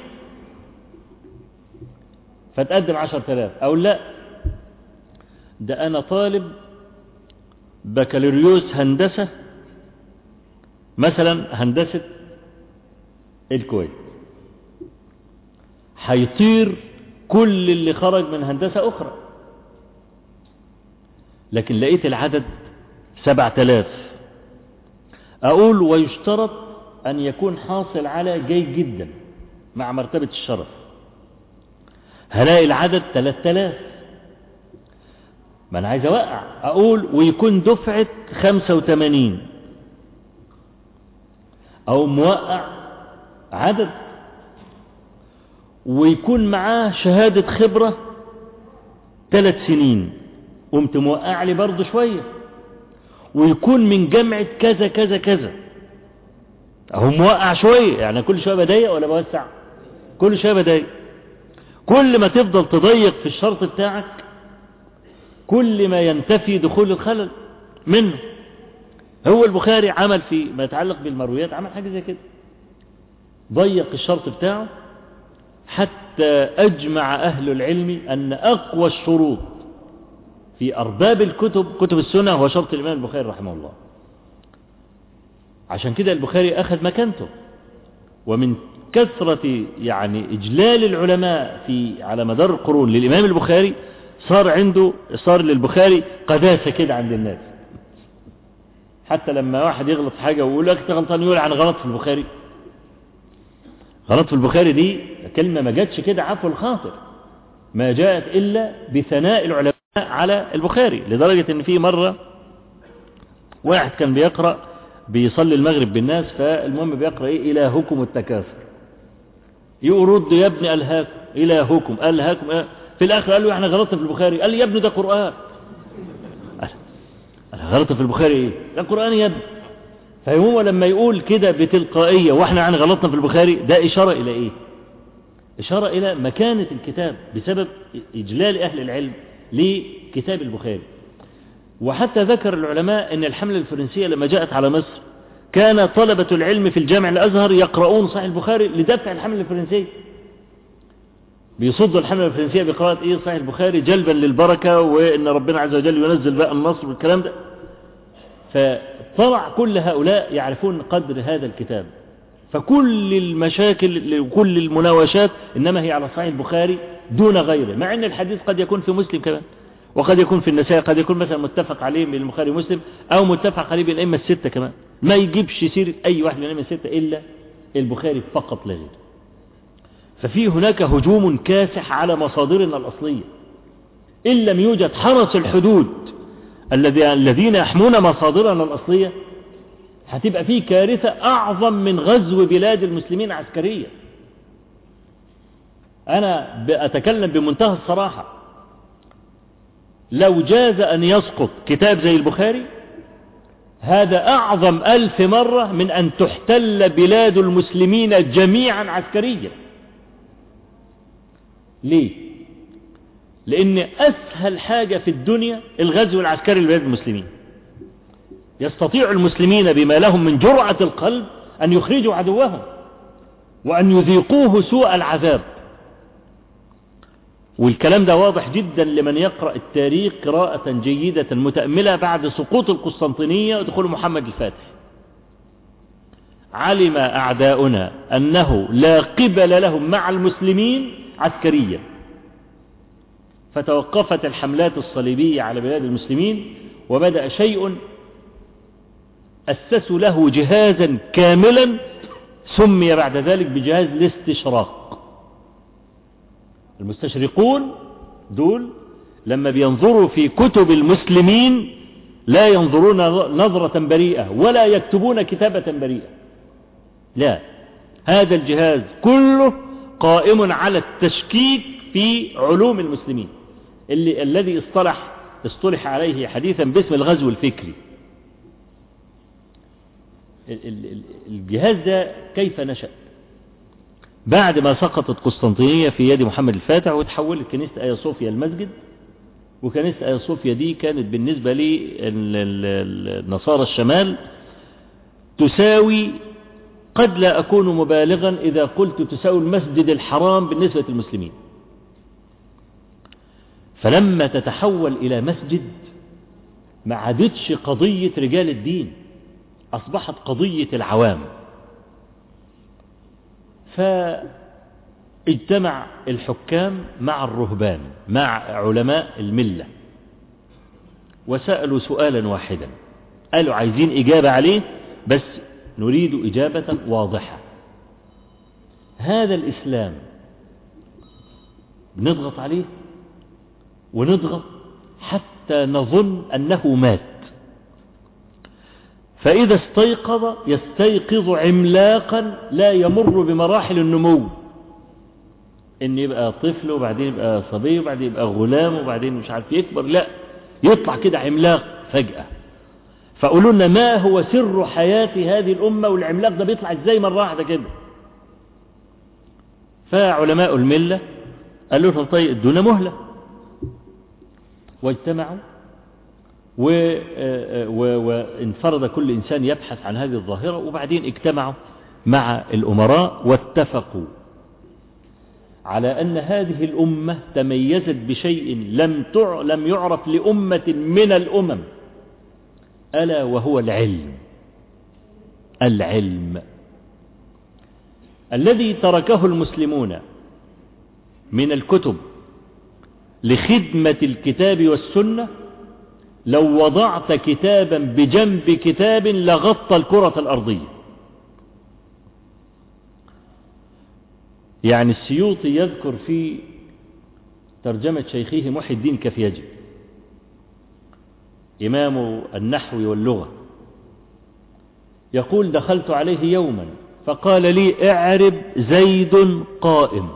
Speaker 3: فتقدم عشر تلاف. أو لا، ده أنا طالب بكالوريوس هندسة مثلا، هندسة الكويت، هيطير كل اللي خرج من هندسة أخرى، لكن لقيت العدد سبع تلاف، أقول ويشترط أن يكون حاصل على جيد جدا مع مرتبة الشرف. هلاقي العدد ثلاث تلاف، ما أنا عايز أوقع، أقول ويكون دفعة خمسة وثمانين، أو موقع عدد، ويكون معاه شهادة خبرة ثلاث سنين، قمت موقع لي برضه شوية، ويكون من جامعة كذا كذا كذا. هو موقع شوية، يعني كل شوية بضيق ولا بوسع؟ كل شوية بضيق. كل ما تفضل تضيق في الشرط بتاعك كل ما ينتفي دخول الخلل منه. هو البخاري عمل في ما يتعلق بالمرويات عمل حاجة زي كده، ضيق الشرط بتاعه حتى أجمع أهل العلم أن أقوى الشروط في أرباب الكتب كتب السنة هو شرط الإمام البخاري رحمه الله. عشان كده البخاري أخذ مكانته، ومن كثرة يعني إجلال العلماء في على مدار القرون للإمام البخاري صار عنده صار للبخاري قداسة كده عند الناس. حتى لما واحد يغلط في حاجة ويقول لك غلطان يقول عن غلط في البخاري. غلط في البخاري دي كلمة ما جاتش كده عفو الخاطر، ما جاءت إلا بثناء العلماء على البخاري. لدرجة ان في مرة واحد كان بيقرأ بيصلي المغرب بالناس، فالمهم بيقرأ ايه إلهكم التكاثر، يرد يا ابن ألهاكم إلهكم ألهاكم إله. في الآخر قال له احنا غلطنا في البخاري، قال لي يا ابن ده قرآن. أنا غلط في البخاري ايه؟ ده قرآن يا ابن. فهو لما يقول كده بتلقائية واحنا عن غلطنا في البخاري، ده إشارة إلى ايه؟ إشارة إلى مكانة الكتاب بسبب إجلال أهل العلم لكتاب البخاري. وحتى ذكر العلماء أن الحملة الفرنسية لما جاءت على مصر كان طلبة العلم في الجامع الأزهر يقرؤون صحيح البخاري لدفع الحملة الفرنسية، بيصدوا الحملة الفرنسية بقراءة إيه صحيح البخاري جلبا للبركة، وإن ربنا عز وجل ينزل بقى النصر والكلام ده. فطلع كل هؤلاء يعرفون قدر هذا الكتاب، فكل المشاكل وكل المناوشات إنما هي على صحيح البخاري دون غيره، مع أن الحديث قد يكون في مسلم كمان، وقد يكون في النسائي، قد يكون مثلا متفق عليه بين البخاري ومسلم، أو متفق عليه بين الأئمة الستة كمان. ما يجيبش سيرة أي واحد من الأئمة الستة إلا البخاري فقط لا غير. ففي هناك هجوم كاسح على مصادرنا الأصلية. إن لم يوجد حرس الحدود الذين يحمون مصادرنا الأصلية هتبقى فيه كارثة أعظم من غزو بلاد المسلمين عسكريا. أنا أتكلم بمنتهى الصراحة، لو جاز أن يسقط كتاب زي البخاري هذا أعظم ألف مرة من أن تحتل بلاد المسلمين جميعا عسكريا. ليه؟ لأن أسهل حاجة في الدنيا الغزو العسكري لبلاد المسلمين. يستطيع المسلمين بما لهم من جرعة القلب أن يخرجوا عدوهم وأن يذيقوه سوء العذاب. والكلام ده واضح جدا لمن يقرأ التاريخ قراءة جيدة متأملة بعد سقوط القسطنطينية ودخول محمد الفاتح. علم أعداؤنا أنه لا قبل لهم مع المسلمين عسكريا، فتوقفت الحملات الصليبية على بلاد المسلمين، وبدأ شيء أسسوا له جهازا كاملا سمي بعد ذلك بجهاز الاستشراق. المستشرقون دول لما بينظروا في كتب المسلمين لا ينظرون نظرة بريئة ولا يكتبون كتابة بريئة، لا، هذا الجهاز كله قائم على التشكيك في علوم المسلمين، اللي الذي اصطلح اصطلح عليه حديثا باسم الغزو الفكري. الجهاز ده كيف نشأ؟ بعد ما سقطت قسطنطينية في يد محمد الفاتح وتحولت كنيسة آيا صوفيا المسجد، وكنيسة آيا صوفيا دي كانت بالنسبة للنصارى الشمال تساوي، قد لا أكون مبالغا إذا قلت تساوي المسجد الحرام بالنسبة للمسلمين. فلما تتحول إلى مسجد ما عادتش قضية رجال الدين، أصبحت قضية العوام. فاجتمع الحكام مع الرهبان مع علماء الملة وسألوا سؤالا واحدا، قالوا عايزين إجابة عليه بس نريد إجابة واضحة. هذا الإسلام نضغط عليه ونضغط حتى نظن أنه مات، فإذا استيقظ يستيقظ عملاقا لا يمر بمراحل النمو، إن يبقى طفل وبعدين يبقى صبي وبعدين يبقى غلام وبعدين مش عارف يكبر، لا، يطلع كده عملاق فجأة. فقولوا لنا ما هو سر حياة هذه الأمة، والعملاق ده بيطلع ازاي مرة واحدة كده؟ فعلماء الملة قالوا لهم طيب ادونا مهلة، واجتمعوا وانفرد كل إنسان يبحث عن هذه الظاهرة، وبعدين اجتمعوا مع الأمراء واتفقوا على أن هذه الأمة تميزت بشيء لم لم يعرف لأمة من الأمم، ألا وهو العلم. العلم الذي تركه المسلمون من الكتب لخدمة الكتاب والسنة، لو وضعت كتابا بجنب كتاب لغطى الكرة الأرضية. يعني السيوطي يذكر في ترجمة شيخه محي الدين كفياجي إمام النحو واللغة، يقول دخلت عليه يوما فقال لي اعرب زيد قائم،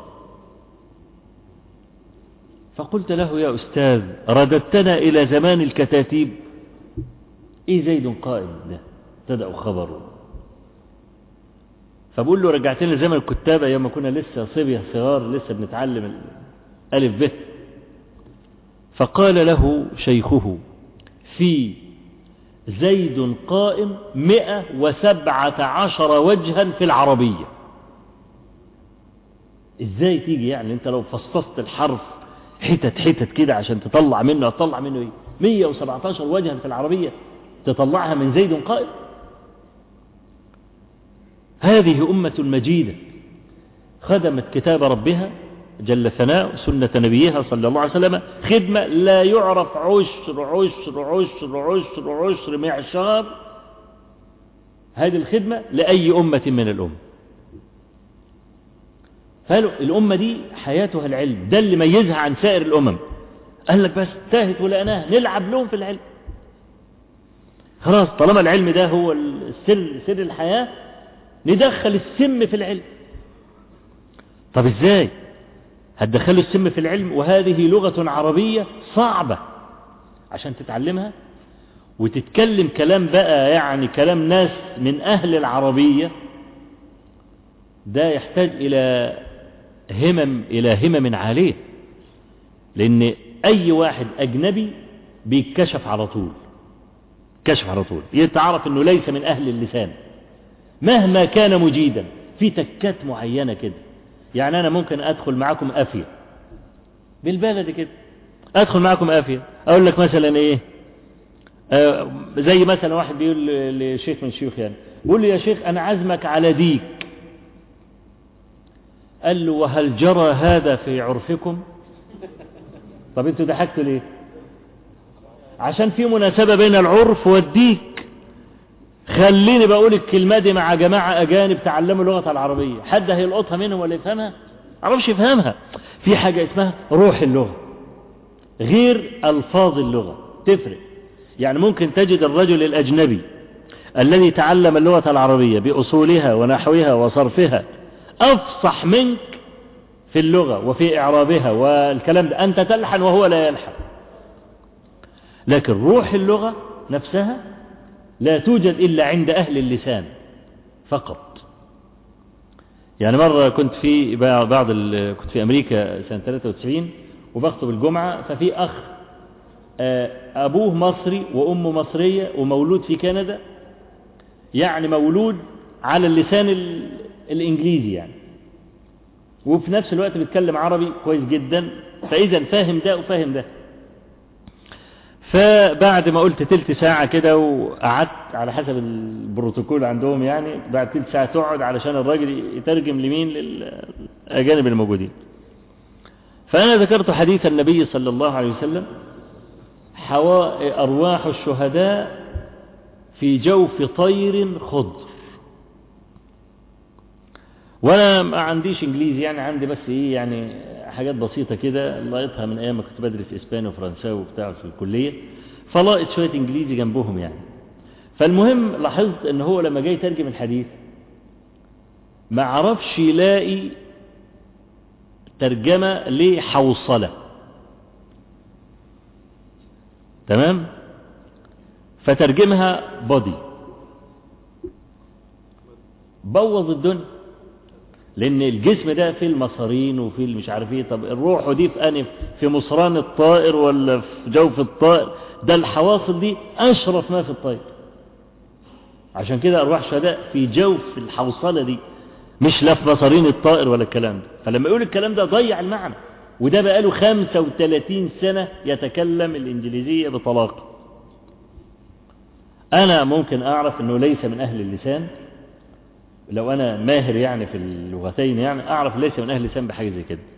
Speaker 3: فقلت له يا أستاذ رددتنا إلى زمان الكتاتيب، إيه زيد قائم ده تدأ خبره؟ فبقول له رجعتنا لزمن الكتابة أيام ما كنا لسه صبية صغار لسه بنتعلم الألف به. فقال له شيخه في زيد قائم مئة وسبعة عشر وجها في العربية. ازاي تيجي يعني انت لو فصصت الحرف حتت حتت كده عشان تطلع منه تطلع منه ايه؟ مئة وسبعة عشر وجها في العربية تطلعها من زيد قائم؟ هذه أمة مجيدة خدمت كتاب ربها جل ثناؤه سنة نبيها صلى الله عليه وسلم خدمة لا يعرف عشر عشر عشر عشر عشر معشار هذه الخدمة لأي أمة من الأمم. قالوا الأمة دي حياتها العلم، ده اللي ميزها عن سائر الأمم. قال لك بس تاهت ولقناها نلعب لهم في العلم، خلاص طالما العلم ده هو السر سر الحياة ندخل السم في العلم. طب ازاي هتدخلوا السم في العلم وهذه لغة عربية صعبة عشان تتعلمها وتتكلم كلام بقى يعني كلام ناس من أهل العربية؟ ده يحتاج إلى همم إلى همم عالية، لأن أي واحد أجنبي بيتكشف على طول، كشف على طول يتعرف أنه ليس من أهل اللسان مهما كان مجيدا في تكات معينة كده. يعني أنا ممكن أدخل معكم أفية بالبلد كده، أدخل معكم أفية أقول لك مثلا إيه آه زي مثلا واحد بيقول لشيخ من الشيوخ يعني بيقول لي يا شيخ أنا عزمك على ديك، قال له وهل جرى هذا في عرفكم؟ طب انتوا ضحكتوا ليه؟ عشان في مناسبة بين العرف والديك. خليني بقول الكلمة دي مع جماعة أجانب تعلموا اللغة العربية، حد هيلقطها منهم ولا يفهمها؟ عرفش يفهمها. في حاجة اسمها روح اللغة غير ألفاظ اللغة، تفرق. يعني ممكن تجد الرجل الأجنبي الذي تعلم اللغة العربية بأصولها ونحوها وصرفها أفصح منك في اللغة وفي إعرابها والكلام ده، أنت تلحن وهو لا يلحن. لكن روح اللغة نفسها لا توجد إلا عند أهل اللسان فقط. يعني مرة كنت في بعض كنت في أمريكا سنة ثلاثة وتسعين وبخطب الجمعة، ففي أخ أبوه مصري وأمه مصرية ومولود في كندا، يعني مولود على اللسان الإنجليزي يعني، وفي نفس الوقت بيتكلم عربي كويس جدا، فإذا فاهم ده وفاهم ده. فبعد ما قلت تلت ساعة كده وقعدت على حسب البروتوكول عندهم، يعني بعد تلت ساعة تقعد علشان الراجل يترجم لمين للأجانب الموجودين. فأنا ذكرت حديث النبي صلى الله عليه وسلم أرواح الشهداء في جوف طير خضر. وانا ما عنديش انجليزي، يعني عندي بس ايه يعني حاجات بسيطة كده لقيتها من ايام ما كنت بدرس اسباني وفرنساوي وبتاع في الكلية، فلقيت شوية انجليزي جنبهم يعني. فالمهم لاحظت ان هو لما جاي يترجم الحديث ما عرفش يلاقي ترجمة لحوصلة، تمام؟ فترجمها بودي، بوظ الدنيا، لأن الجسم ده في المصارين وفي مش عارف ايه. طب الروح دي في أنف في مصران الطائر ولا في جوف الطائر؟ ده الحواصل دي أشرف ما في الطائر. عشان كده أرواح الشهداء في جوف الحوصلة دي، مش لا في مصارين الطائر ولا الكلام ده. فلما يقول الكلام ده ضيع المعنى. وده بقاله خمسة وثلاثين سنة يتكلم الإنجليزية بطلاقة. أنا ممكن أعرف أنه ليس من أهل اللسان، لو أنا ماهر يعني في اللغتين يعني أعرف ليس من أهل اللسان بحاجة زي كده.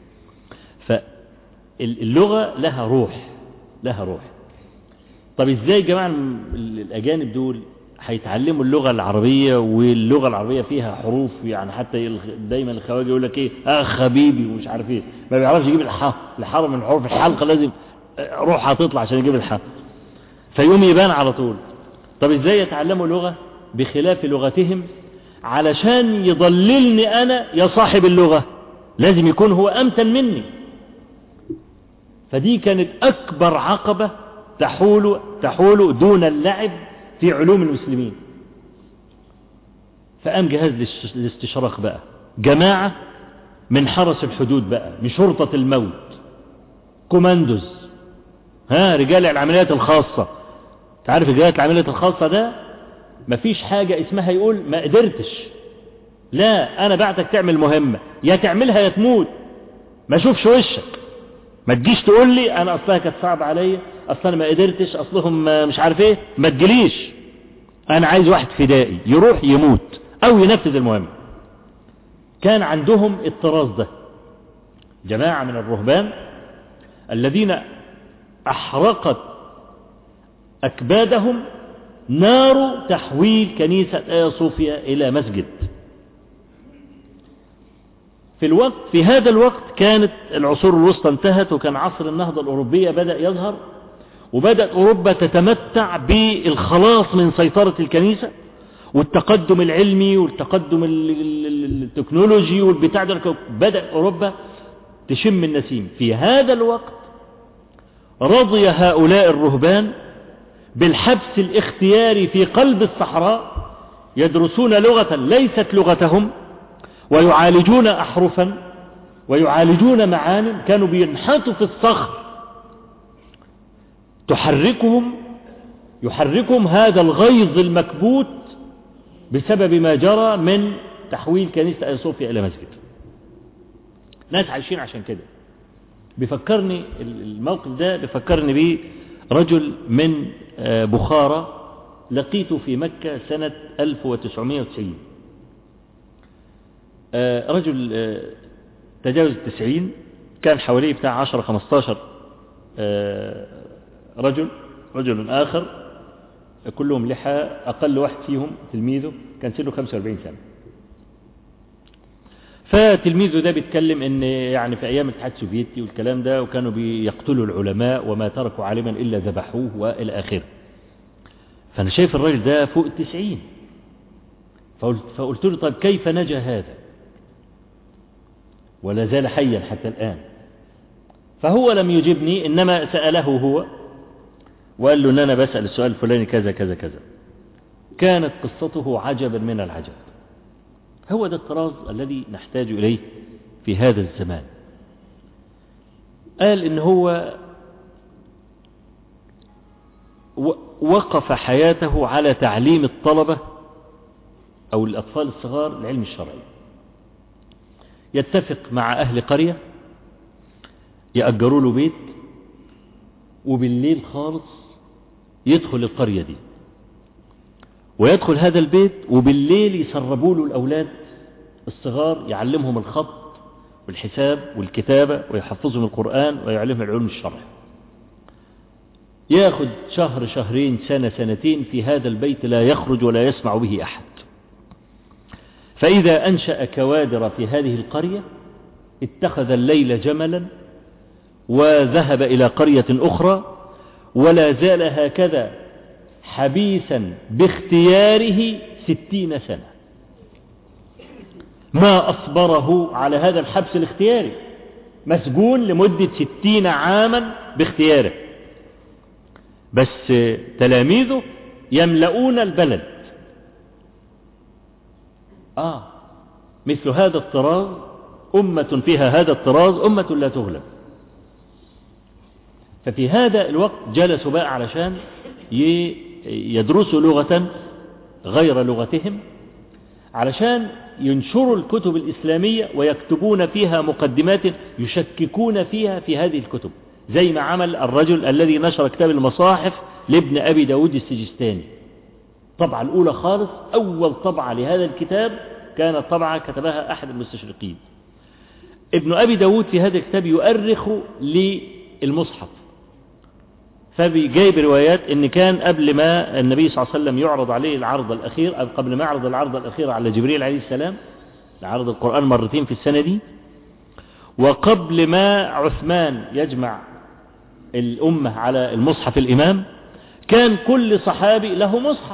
Speaker 3: فاللغة لها روح، لها روح. طب إزاي جماعة الأجانب دول هيتعلموا اللغة العربية، واللغة العربية فيها حروف يعني حتى دايما الخواجة يقول لك ايه اخ حبيبي ومش عارف ايه، ما بيعرفش يجيب الحاء الحرف من حروف الحلقة، لازم روح هتطلع عشان يجيب الحاء، فيقوم يبان على طول. طب ازاي يتعلموا لغة بخلاف لغتهم علشان يضللني انا يا صاحب اللغة؟ لازم يكون هو امتن مني. فدي كانت اكبر عقبة تحول تحول دون اللعب في علوم المسلمين. فقام جهاز الاستشراق بقى، جماعة من حرس الحدود بقى، من شرطة الموت، كوماندوز، ها رجال العمليات الخاصة. تعرف رجال العمليات الخاصة ده مفيش حاجة اسمها يقول ما قدرتش، لا أنا بعتك تعمل مهمة، يا تعملها يا تموت، ما اشوفش وشك، ما تجيش تقول لي أنا أصلها كانت صعب عليا، أصلا ما قدرتش، أصلهم مش عارف إيه، ما تجيليش. أنا عايز واحد فدائي يروح يموت أو ينفذ المهمة. كان عندهم الطراز ده، جماعة من الرهبان الذين أحرقت أكبادهم نار تحويل كنيسة آيا صوفيا إلى مسجد. في الوقت في هذا الوقت كانت العصور الوسطى انتهت، وكان عصر النهضة الأوروبية بدأ يظهر، وبدأت أوروبا تتمتع بالخلاص من سيطرة الكنيسة والتقدم العلمي والتقدم التكنولوجي والبتاع ده. بدأ أوروبا تشم النسيم. في هذا الوقت رضي هؤلاء الرهبان بالحبس الاختياري في قلب الصحراء، يدرسون لغة ليست لغتهم، ويعالجون أحرفا ويعالجون معاني. كانوا بينحتوا في الصخر، تحركهم يحركهم هذا الغيظ المكبوت بسبب ما جرى من تحويل كنيسة آيا صوفيا إلى مسجد. ناس عايشين عشان كده. بيفكرني الموقف ده بيفكرني بيه رجل من بخارى لقيته في مكة سنة ألف وتسعمائة وتسعين. رجل تجاوز التسعين، كان حواليه بتاع عشرة خمسة عشر رجل رجل آخر كلهم لحى، أقل واحد فيهم تلميذه كان سنه خمسة وأربعين سنة. فتلميذه ده بيتكلم ان يعني في ايام الاتحاد السوفيتي والكلام ده، وكانوا بيقتلوا العلماء وما تركوا عالما الا ذبحوه والى اخره. فانا شايف الراجل ده فوق التسعين، فقلت, فقلت له طيب كيف نجا هذا ولا زال حيا حتى الآن؟ فهو لم يجبني، إنما سأله هو وقال له ان انا بسأل السؤال الفلاني كذا كذا كذا. كانت قصته عجبا من العجب. هو ده الطراز الذي نحتاج إليه في هذا الزمان. قال إن هو وقف حياته على تعليم الطلبة أو الأطفال الصغار العلم الشرعي. يتفق مع أهل قرية يأجروا له بيت، وبالليل خالص يدخل القرية دي ويدخل هذا البيت، وبالليل يسربوا له الأولاد الصغار، يعلمهم الخط والحساب والكتابة ويحفظهم القرآن ويعلمهم العلوم الشرعي. ياخد شهر شهرين سنة سنتين في هذا البيت، لا يخرج ولا يسمع به أحد. فإذا أنشأ كوادر في هذه القرية اتخذ الليل جملا وذهب إلى قرية أخرى، ولا زال هكذا حبيسا باختياره ستين سنة. ما أصبره على هذا الحبس الاختياري، مسجون لمدة ستين عاما باختياره. بس تلاميذه يملؤون البلد. آه مثل هذا الطراز، أمة فيها هذا الطراز أمة لا تغلب. ففي هذا الوقت جلسوا بقى علشان يدرسوا لغة غير لغتهم، علشان ينشروا الكتب الإسلامية ويكتبون فيها مقدمات يشككون فيها في هذه الكتب، زي ما عمل الرجل الذي نشر كتاب المصاحف لابن أبي داود السجستاني. الطبعة الأولى خالص، أول طبعة لهذا الكتاب كانت طبعة كتبها أحد المستشرقين. ابن أبي داود في هذا الكتاب يؤرخ للمصحف، فبيجايب روايات ان كان قبل ما النبي صلى الله عليه وسلم يعرض عليه العرض الأخير، أو قبل ما يعرض العرض الأخير على جبريل عليه السلام، عرض القرآن مرتين في السنة دي، وقبل ما عثمان يجمع الأمة على المصحف الإمام، كان كل صحابي له مصحف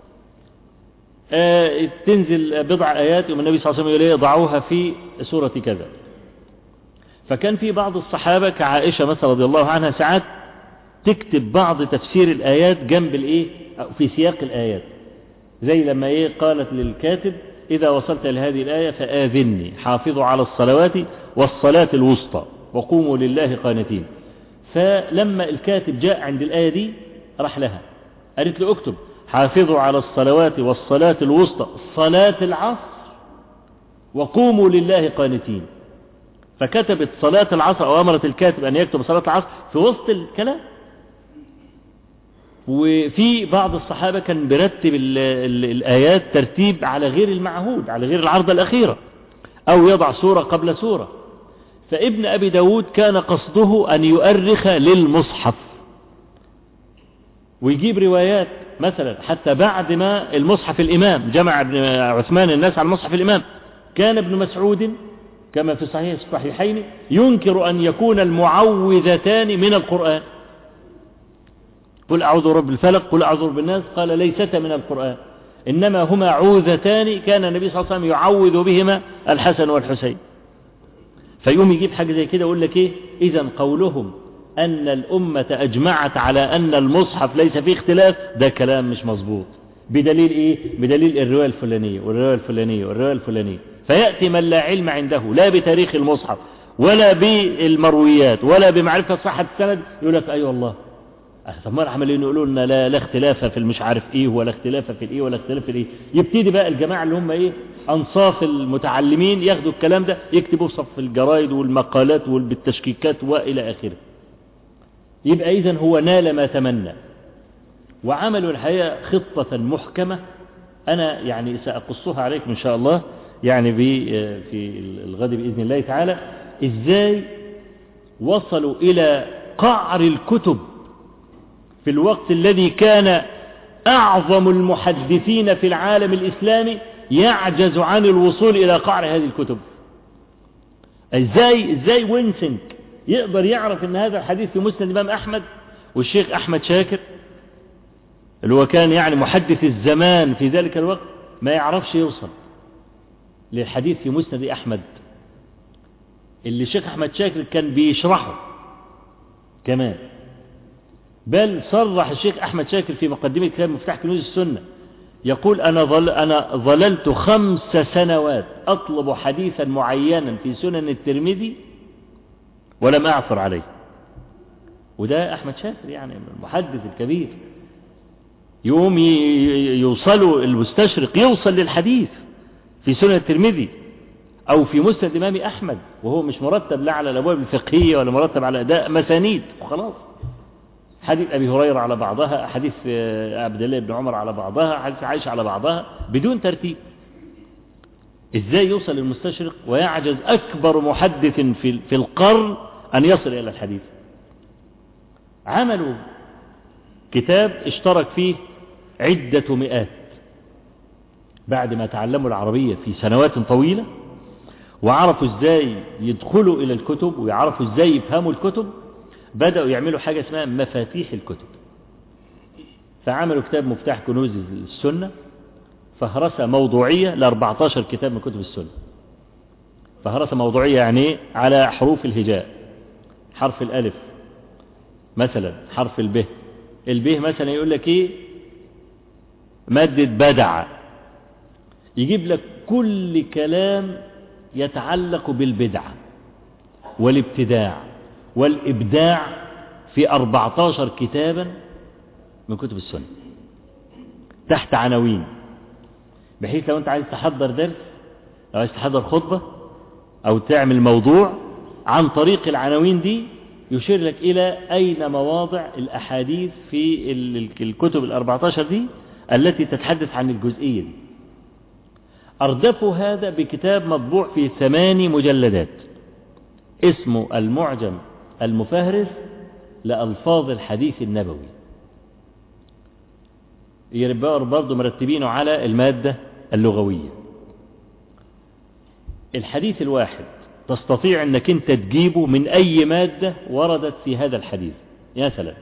Speaker 3: آه تنزل بضع آيات ومن النبي صلى الله عليه وسلم يقول ضعوها في سورة كذا. فكان في بعض الصحابة كعائشة مثلا رضي الله عنها ساعات تكتب بعض تفسير الآيات جنب الإيه في سياق الآيات، زي لما إيه قالت للكاتب إذا وصلت لهذه الآية فآذني حافظوا على الصلوات والصلاة الوسطى وقوموا لله قانتين. فلما الكاتب جاء عند الآية دي راح لها قالت له اكتب حافظوا على الصلوات والصلاة الوسطى صلاة العصر وقوموا لله قانتين، فكتبت صلاة العصر أو أمرت الكاتب أن يكتب صلاة العصر في وسط الكلام. وفي بعض الصحابة كان برتب ال ال الآيات ترتيب على غير المعهود، على غير العرضة الأخيرة، أو يضع سورة قبل سورة. فابن أبي داود كان قصده أن يؤرخ للمصحف ويجيب روايات مثلا حتى بعد ما المصحف الإمام جمع عثمان الناس على المصحف الإمام، كان ابن مسعود كما في صحيح الصحيحين ينكر أن يكون المعوذتان من القرآن، قل أعوذ برب الفلق قل أعوذ برب الناس، قال ليستا من القرآن إنما هما عوذتان كان النبي صلى الله عليه وسلم يعوذ بهما الحسن والحسين. فيقوم يجيب حاجة زي كده يقول لك إيه إذن قولهم أن الأمة أجمعت على أن المصحف ليس فيه اختلاف ده كلام مش مظبوط، بدليل إيه؟ بدليل الرواية الفلانية والرواية الفلانية والرواية الفلانية. فيأتي من لا علم عنده لا بتاريخ المصحف ولا بالمرويات ولا بمعرفة صحة السند يقول لك أيوة الله طب ما عمالين يقولوا لنا لا, لا اختلاف في المش عارف ايه ولا اختلاف في الايه ولا اختلاف في الايه. يبتدي بقى الجماعة اللي هم ايه انصاف المتعلمين ياخدوا الكلام ده يكتبوه في صف الجرايد والمقالات والبالتشكيكات والى اخره. يبقى اذا هو نال ما تمنى، وعملوا الحقيقة خطة محكمة انا يعني سأقصها عليكم ان شاء الله يعني في الغد بإذن الله تعالى، ازاي وصلوا الى قعر الكتب في الوقت الذي كان أعظم المحدثين في العالم الإسلامي يعجز عن الوصول إلى قعر هذه الكتب. إزاي إزاي وينسنك يقدر يعرف أن هذا الحديث في مسند الإمام أحمد، والشيخ أحمد شاكر اللي هو كان يعني محدث الزمان في ذلك الوقت ما يعرفش يوصل للحديث في مسند أحمد اللي الشيخ أحمد شاكر كان بيشرحه كمان. بل صرح الشيخ أحمد شاكر في مقدمة كتاب مفتاح كنوز السنة يقول أنا, ظل أنا ظللت خمس سنوات أطلب حديثا معينا في سنن الترمذي ولم أعثر عليه. وده أحمد شاكر يعني المحدث الكبير، يوم يوصلوا المستشرق يوصل للحديث في سنن الترمذي أو في مسند الإمام أحمد وهو مش مرتب لا على الأبواب الفقهية ولا مرتب على أداء مسانيد وخلاص. حديث أبي هريرة على بعضها، حديث عبد الله بن عمر على بعضها، حديث عائشة على بعضها بدون ترتيب. إزاي يوصل المستشرق ويعجز أكبر محدث في في القرن أن يصل إلى الحديث؟ عملوا كتاب اشترك فيه عدة مئات بعد ما تعلموا العربية في سنوات طويلة وعرفوا إزاي يدخلوا إلى الكتب ويعرفوا إزاي يفهموا الكتب، بدأوا يعملوا حاجة اسمها مفاتيح الكتب. فعملوا كتاب مفتاح كنوز السنة فهرسة موضوعية ل أربعة عشر كتاب من كتب السنة. فهرسة موضوعية يعني على حروف الهجاء، حرف الألف مثلا، حرف الب. الب مثلا يقول لك ايه مادة بدع، يجيب لك كل كلام يتعلق بالبدعة والابتداع والإبداع في أربعة عشر كتابا من كتب السنة تحت عناوين، بحيث لو أنت عايز تحضر درس أو عايز تحضر خطبة أو تعمل موضوع عن طريق العناوين دي يشير لك إلى أين مواضع الأحاديث في الكتب الأربعة عشر دي التي تتحدث عن الجزئية دي. أردفوا هذا بكتاب مطبوع في ثماني مجلدات اسمه المعجم المفهرس لألفاظ الحديث النبوي، يبقى برضه مرتبينه على المادة اللغوية. الحديث الواحد تستطيع أنك أنت تجيبه من أي مادة وردت في هذا الحديث. مثلا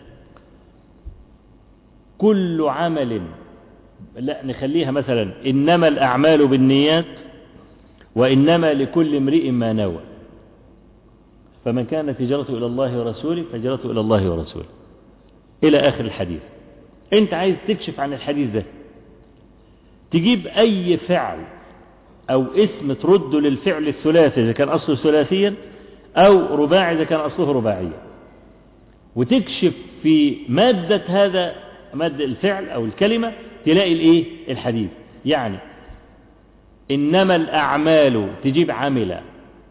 Speaker 3: كل عمل، لا نخليها مثلا إنما الأعمال بالنيات وإنما لكل امرئ ما نوى، فمن كانت هجرته إلى الله ورسوله فهجرته إلى الله ورسوله إلى آخر الحديث. أنت عايز تكشف عن الحديث ده، تجيب أي فعل أو اسم ترده للفعل الثلاثي إذا كان أصله ثلاثيا أو رباعي إذا كان أصله رباعيا، وتكشف في مادة هذا مادة الفعل أو الكلمة تلاقي الإيه؟ الحديث. يعني إنما الأعمال تجيب عمل،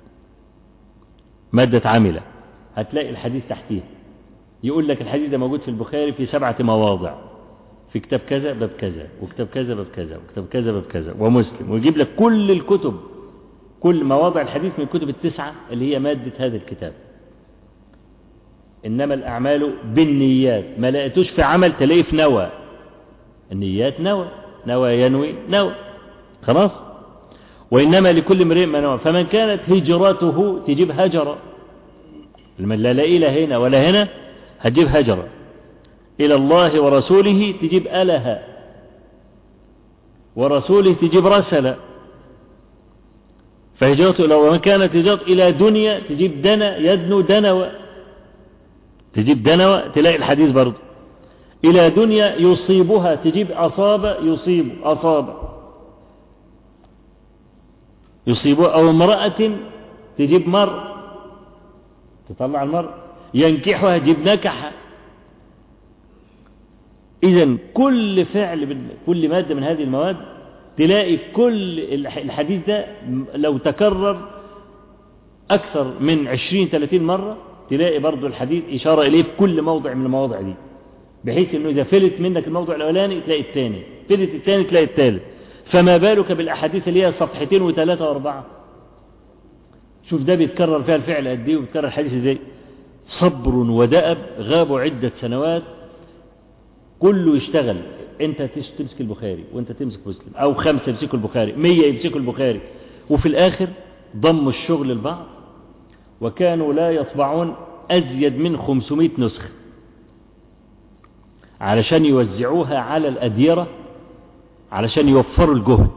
Speaker 3: مادة عمل هتلاقي الحديث تحتيه، يقول لك الحديث ده موجود في البخاري في سبعة مواضع، في كتاب كذا باب كذا وكتاب كذا باب كذا وكتاب كذا باب كذا ومسلم، ويجيب لك كل الكتب كل مواضع الحديث من الكتب التسعة اللي هي مادة هذا الكتاب. إنما الأعمال بالنيات، ما لقيتوش في عمل تلاقيه في نوى، النيات نوى، نوى ينوي نوى، خلاص. وإنما لكل امرئ ما نوى، فمن كانت هجرته تجيب هجرة، لمن لا لا إلى هنا ولا هنا هتجيب هجرة، إلى الله ورسوله تجيب ألها، ورسوله تجيب رسلا، فهجرته إلى، ومن كانت هجرته إلى دنيا تجيب دنا يدنو دنوى، تجيب دنوى تلاقي الحديث برضه. إلى دنيا يصيبها تجيب أصاب يصيب أصاب يصيبها، أو امرأة تجيب مر تطلع المر، ينكحها تجيب نكح. إذن كل فعل كل مادة من هذه المواد تلاقي كل الحديث ده لو تكرر أكثر من عشرين ثلاثين مرة تلاقي برضو الحديث إشارة إليه في كل موضع من المواضع دي، بحيث أنه إذا فلت منك الموضوع الأولاني تلاقي الثاني، فلت الثاني تلاقي الثالث، فما بالك بالأحاديث اللي هي صفحتين وثلاثة وأربعة. شوف ده بيتكرر فيها الفعل قد إيه وبيتكرر الحديث إزاي. صبر ودأب غابوا عدة سنوات كله يشتغل، أنت تمسك البخاري وأنت تمسك مسلم، أو خمسة يمسكوا البخاري، مية يمسكوا البخاري، وفي الآخر ضموا الشغل لبعض، وكانوا لا يطبعون أزيد من خمسمائة نسخة علشان يوزعوها على الأديرة علشان يوفروا الجهد،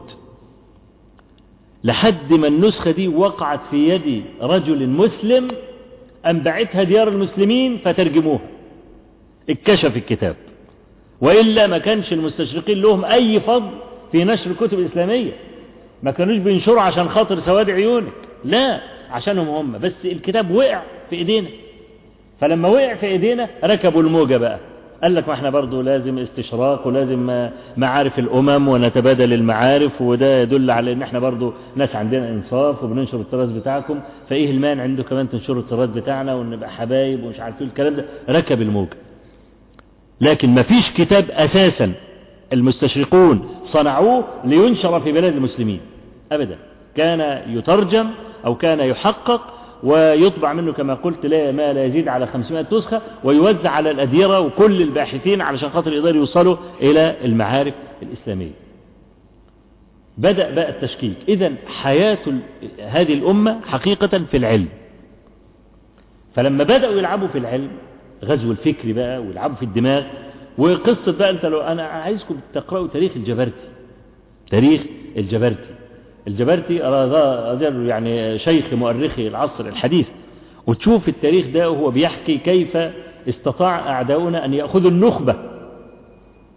Speaker 3: لحد ما النسخة دي وقعت في يد رجل مسلم أنبعتها ديار المسلمين فترجموها، اتكشف الكتاب، وإلا ما كانش المستشرقين لهم أي فضل في نشر الكتب الإسلامية، ما كانوش بينشروا عشان خاطر سواد عيونك، لا عشانهم هم بس. الكتاب وقع في إيدينا، فلما وقع في إيدينا ركبوا الموجة بقى، قال لك ما احنا برضو لازم استشراق ولازم معارف الأمم ونتبادل المعارف، وده يدل على ان احنا برضو ناس عندنا انصاف وبننشر التراث بتاعكم، فايه المانع عنده كمان تنشروا التراث بتاعنا ونبقى حبايب ومش عارف ايه الكلام ده. ركب الموجة، لكن ما فيش كتاب اساسا المستشرقون صنعوه لينشر في بلاد المسلمين ابدا، كان يترجم او كان يحقق ويطبع منه كما قلت لا ما لا يزيد على خمسمائة نسخة، ويوزع على الأديرة وكل الباحثين علشان خاطر يقدروا يوصلوا إلى المعارف الإسلامية. بدأ بقى التشكيك. إذن حياة هذه الأمة حقيقة في العلم، فلما بدأوا يلعبوا في العلم غزو الفكر بقى ويلعبوا في الدماغ، وقصة بقى أنت لو أنا عايزكم تقرأوا تاريخ الجبرتي، تاريخ الجبرتي الجبرتي رجل يعني شيخ مؤرخي العصر الحديث، وتشوف التاريخ ده وهو بيحكي كيف استطاع أعداؤنا أن يأخذوا النخبة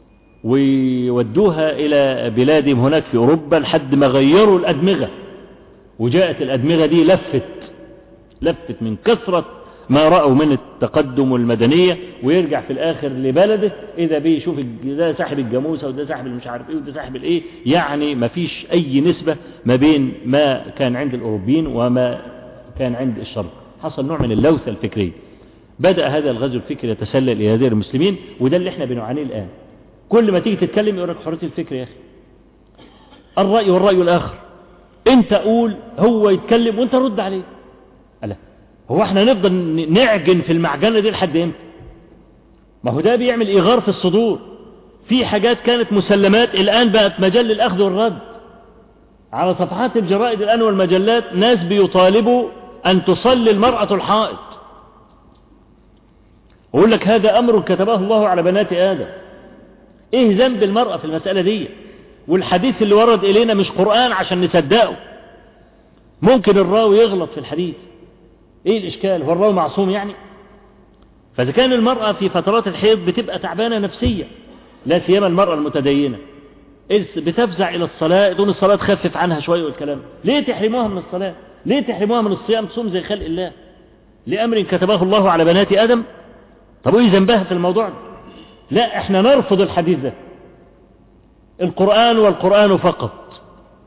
Speaker 3: ويودوها إلى بلادهم هناك في أوروبا لحد ما غيروا الأدمغة، وجاءت الأدمغة دي لفت لفت من كثرة ما رأوا من التقدم والمدنية، ويرجع في الآخر لبلده إذا بيشوف ده ساحب الجاموسة وده ساحب المش عارف إيه وده ساحب الإيه، يعني ما فيش أي نسبة ما بين ما كان عند الأوروبيين وما كان عند الشرق. حصل نوع من اللوثة الفكرية. بدأ هذا الغزو الفكري يتسلل إلى هذه المسلمين، وده اللي احنا بنعانيه الآن. كل ما تيجي تتكلم يقول لك حرية الفكر يا أخي، الرأي والرأي الآخر، انت قول هو يتكلم وانت رد عليه. ألا هو احنا نفضل نعجن في المعجنة دي لحد امتى؟ ما هو ده بيعمل إيغار في الصدور. في حاجات كانت مسلمات الآن بقت مجال للأخذ والرد. على صفحات الجرائد الآن والمجلات ناس بيطالبوا أن تصلي المرأة الحائض، ويقول لك هذا أمر كتبه الله على بنات آدم. ايه ذنب المرأة في المسألة دي؟ والحديث اللي ورد إلينا مش قرآن عشان نصدقه. ممكن الراوي يغلط في الحديث، ايه الإشكال؟ هو الراوي معصوم يعني؟ فإذا كان المرأة في فترات الحيض بتبقى تعبانة نفسيا، لا سيما المرأة المتدينة، بتفزع إلى الصلاة، تقول الصلاة تخفف عنها شوية والكلام. ليه تحرموها من الصلاة؟ ليه تحرموها من الصيام؟ تصوم زي خلق الله لأمر كتبه الله على بنات آدم. طب ايه ذنبها في الموضوع ده؟ لا، احنا نرفض الحديث ده، القرآن والقرآن فقط.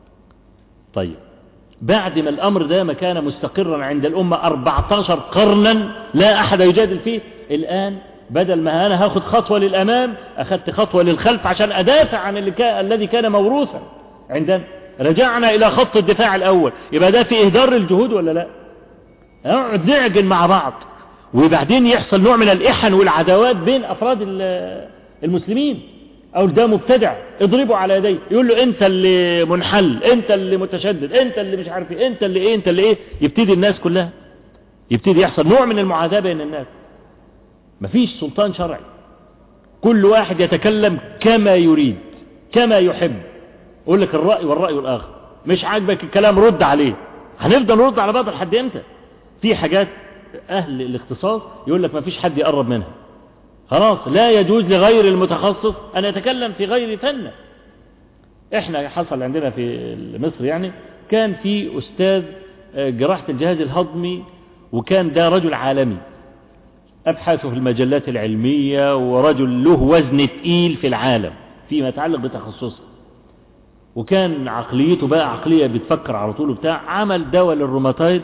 Speaker 3: طيب بعد ما الأمر ده ما كان مستقرا عند الأمة أربعة عشر قرنا لا أحد يجادل فيه، الآن بدل ما أنا هاخد خطوة للأمام أخذت خطوة للخلف عشان أدافع عن اللي كان الذي كان موروثا عندنا. رجعنا إلى خط الدفاع الأول. يبقى ده في إهدار الجهود ولا لا؟ نقعد نعجن مع بعض، وبعدين يحصل نوع من الإحن والعداوات بين أفراد المسلمين. أو ده مبتدع اضربه على يديه، يقول له أنت اللي منحل، أنت اللي متشدد، أنت اللي مش عارف إيه، أنت اللي إيه، أنت اللي إيه. يبتدي الناس كلها يبتدي يحصل نوع من المعاداة بين الناس. مفيش سلطان شرعي، كل واحد يتكلم كما يريد كما يحب. يقول لك الرأي والرأي الآخر، مش عاجبك الكلام رد عليه. هنفضل نرد على بعض لحد امتى؟ في حاجات أهل الاختصاص يقول لك مفيش حد يقرب منها، خلاص لا يجوز لغير المتخصص أن يتكلم في غير فن. احنا حصل عندنا في مصر يعني كان في أستاذ جراحة الجهاز الهضمي، وكان ده رجل عالمي أبحاثه في المجلات العلمية، ورجل له وزن تقيل في العالم فيما يتعلق بتخصصه، وكان عقليته بقى عقلية بتفكر على طول بتاع. عمل دواء للروماتايد،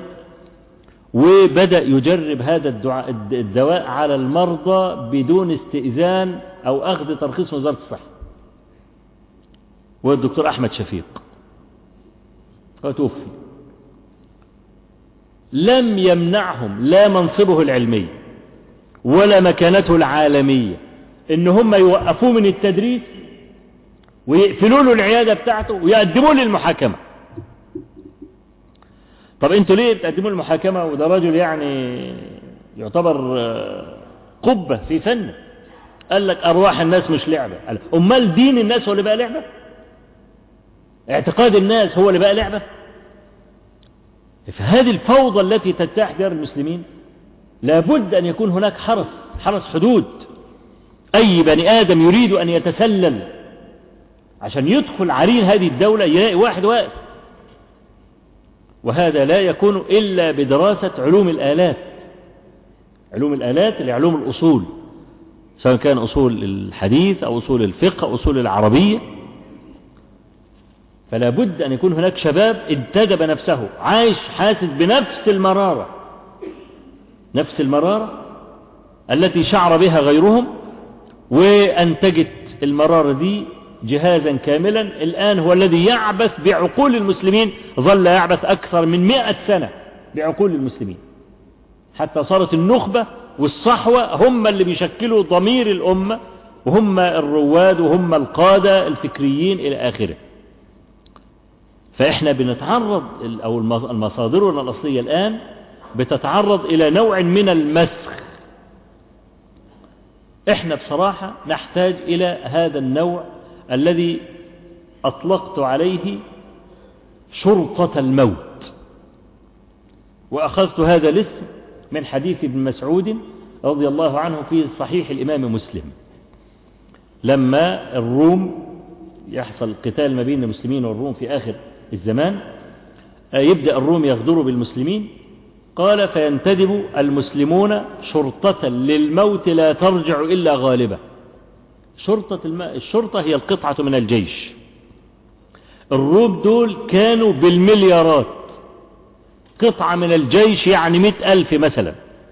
Speaker 3: وبدأ يجرب هذا الدواء على المرضى بدون استئذان أو أخذ ترخيص من وزارة الصحة. والدكتور أحمد شفيق توفي. لم يمنعهم لا منصبه العلمي ولا مكانته العالمية إن هم يوقفوه من التدريس ويقفلوا له العيادة بتاعته ويقدموا له المحاكمة. طب انتوا ليه بتقدموا المحاكمة وده رجل يعني يعتبر قبة في فن؟ قال لك أرواح الناس مش لعبة. قال أمال دين الناس هو اللي بقى لعبة؟ اعتقاد الناس هو اللي بقى لعبة؟ فهذه الفوضى التي تجتاح ديار المسلمين لابد أن يكون هناك حرس حرس حدود. أي بني آدم يريد أن يتسلل عشان يدخل عرين هذه الدولة يلاقي واحد واقف. وهذا لا يكون إلا بدراسة علوم الآلات. علوم الآلات اللي علوم الأصول، سواء كان أصول الحديث أو أصول الفقه أو أصول العربية. فلا بد أن يكون هناك شباب انتدب نفسه عايش حاسس بنفس المرارة نفس المرارة التي شعر بها غيرهم، وأنتجت المرارة دي جهازا كاملا الآن هو الذي يعبث بعقول المسلمين. ظل يعبث أكثر من مئة سنة بعقول المسلمين، حتى صارت النخبة والصحوة هم اللي بيشكلوا ضمير الأمة، وهم الرواد وهم القادة الفكريين إلى آخره. فإحنا بنتعرض أو المصادر الأصلية الآن بتتعرض إلى نوع من المسخ. إحنا بصراحة نحتاج إلى هذا النوع الذي أطلقت عليه شرطة الموت، وأخذت هذا الاسم من حديث ابن مسعود رضي الله عنه في صحيح الإمام مسلم. لما الروم يحصل قتال ما بين المسلمين والروم في آخر الزمان، يبدأ الروم يغدروا بالمسلمين، قال فينتدب المسلمون شرطة للموت لا ترجع إلا غالبة. شرطة الم... الشرطة هي القطعة من الجيش. الروم دول كانوا بالمليارات، قطعة من الجيش يعني مئة ألف مثلا.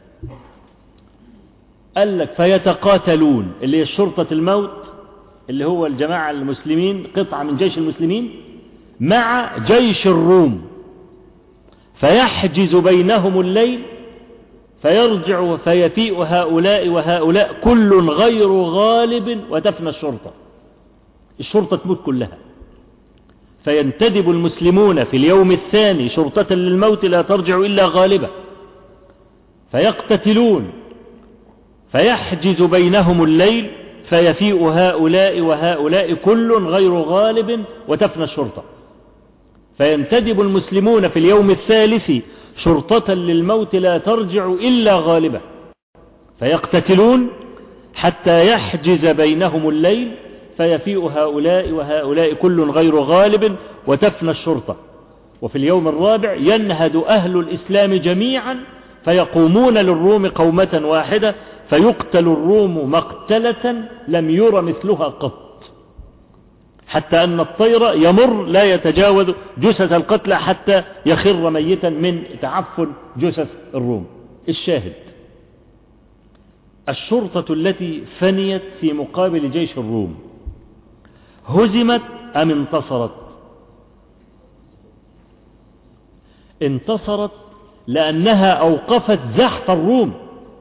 Speaker 3: قال لك فيتقاتلون، اللي هي شرطة الموت اللي هو الجماعة المسلمين، قطعة من جيش المسلمين مع جيش الروم، فيحجز بينهم الليل فيرجع فيفيء هؤلاء وهؤلاء كل غير غالب وتفنى الشرطة. الشرطة تموت كلها. فينتدب المسلمون في اليوم الثاني شرطة للموت لا ترجع إلا غالبة، فيقتتلون فيحجز بينهم الليل فيفيء هؤلاء وهؤلاء كل غير غالب وتفنى الشرطة. فينتدب المسلمون في اليوم الثالث شرطة للموت لا ترجع إلا غالبة، فيقتتلون حتى يحجز بينهم الليل فيفيء هؤلاء وهؤلاء كل غير غالب وتفنى الشرطة. وفي اليوم الرابع ينهد أهل الإسلام جميعا فيقومون للروم قومة واحدة فيقتل الروم مقتلة لم ير مثلها قط، حتى أن الطير يمر لا يتجاوز جثث القتلى حتى يخر ميتا من تعفن جثث الروم. الشاهد الشرطة التي فنيت في مقابل جيش الروم هزمت أم انتصرت؟ انتصرت لأنها أوقفت زحف الروم.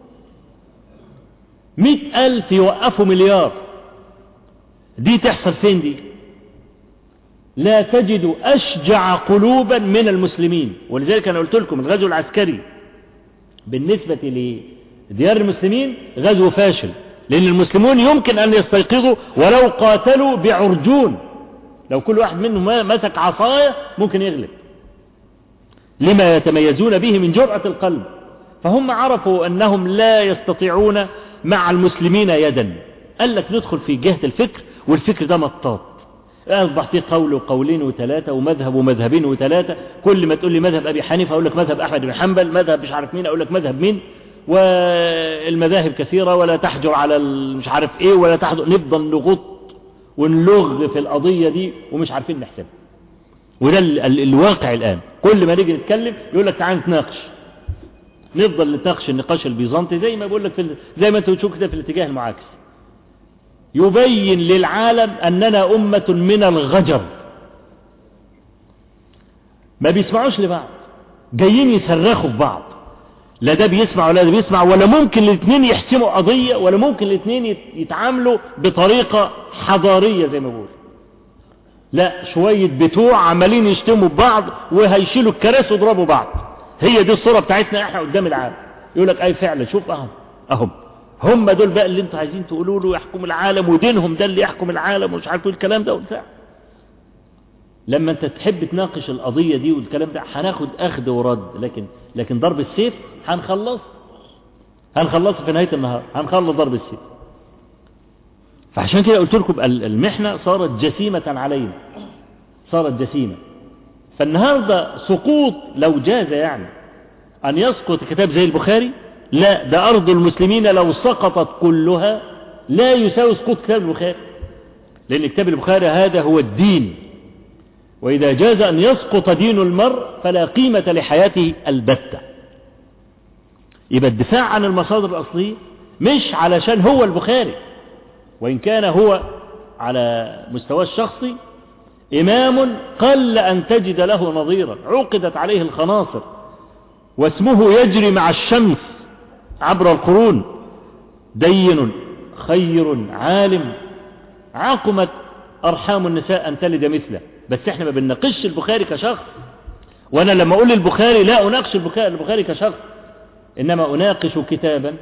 Speaker 3: مئة ألف يوقفوا مليار، دي تحصل فين دي؟ لا تجد أشجع قلوبا من المسلمين. ولذلك أنا قلت لكم الغزو العسكري بالنسبة لديار المسلمين غزو فاشل، لأن المسلمون يمكن أن يستيقظوا ولو قاتلوا بعرجون، لو كل واحد منهم مسك عصاية ممكن يغلب، لما يتميزون به من جرأة القلب. فهم عرفوا أنهم لا يستطيعون مع المسلمين يدا. قال لك ندخل في جهة الفكر، والفكر ده مطاط، أصبح فيه قول وقولين وثلاثة ومذهب ومذهبين وثلاثة. كل ما تقول لي مذهب أبي حنيفة أقول لك مذهب أحمد بن حنبل، مذهب مش عارف مين أقول لك مذهب مين، والمذاهب كثيرة ولا تحجر على مش عارف إيه ولا تحجر. نفضل نغط ونلغ في القضية دي ومش عارفين نحسبها. وده ال ال الواقع الآن. كل ما نيجي نتكلم يقول لك تعال نتناقش، نفضل نتناقش النقاش البيزنطي زي ما بقول لك في زي ما انتوا بتشوفوا كده في الاتجاه المعاكس، يبين للعالم أننا أمة من الغجر، ما بيسمعوش لبعض، جايين يصرخوا في بعض، لا ده بيسمع ولا ده بيسمع، ولا ممكن الاثنين يحسموا قضية، ولا ممكن الاثنين يتعاملوا بطريقة حضارية زي ما بقول. لا، شوية بتوع عمالين يشتموا ببعض وهيشيلوا الكراسي ويضربوا بعض. هي دي الصورة بتاعتنا احنا قدام العالم. يقول لك اي فعلا، شوف اهم اهم هم دول بقى اللي انتوا عايزين تقولوا له يحكم العالم، ودينهم ده اللي يحكم العالم ومش عارف ايه الكلام ده وبتاع. لما انت تحب تناقش القضية دي والكلام ده هناخد اخذ ورد، لكن لكن ضرب السيف هنخلص هنخلص في نهاية النهار، هنخلص ضرب السيف. فعشان كده قلت لكم المحنة صارت جسيمة علينا، صارت جسيمة. فالنهاردة سقوط لو جاز يعني أن يسقط كتاب زي البخاري، لا، ده أرض المسلمين لو سقطت كلها لا يساوي سقوط كتاب البخاري، لأن كتاب البخاري هذا هو الدين، وإذا جاز أن يسقط دين المرء فلا قيمة لحياته البتة. يبقى الدفاع عن المصادر الأصلية مش علشان هو البخاري، وإن كان هو على مستوى الشخصي إمام قل أن تجد له نظيرا، عقدت عليه الخناصر واسمه يجري مع الشمس عبر القرون، دين خير عالم عقمت أرحام النساء أن تلد مثله. بس احنا ما بنناقش البخاري كشخص، وأنا لما أقول البخاري لا أناقش البخاري كشخص، إنما أناقش كتابا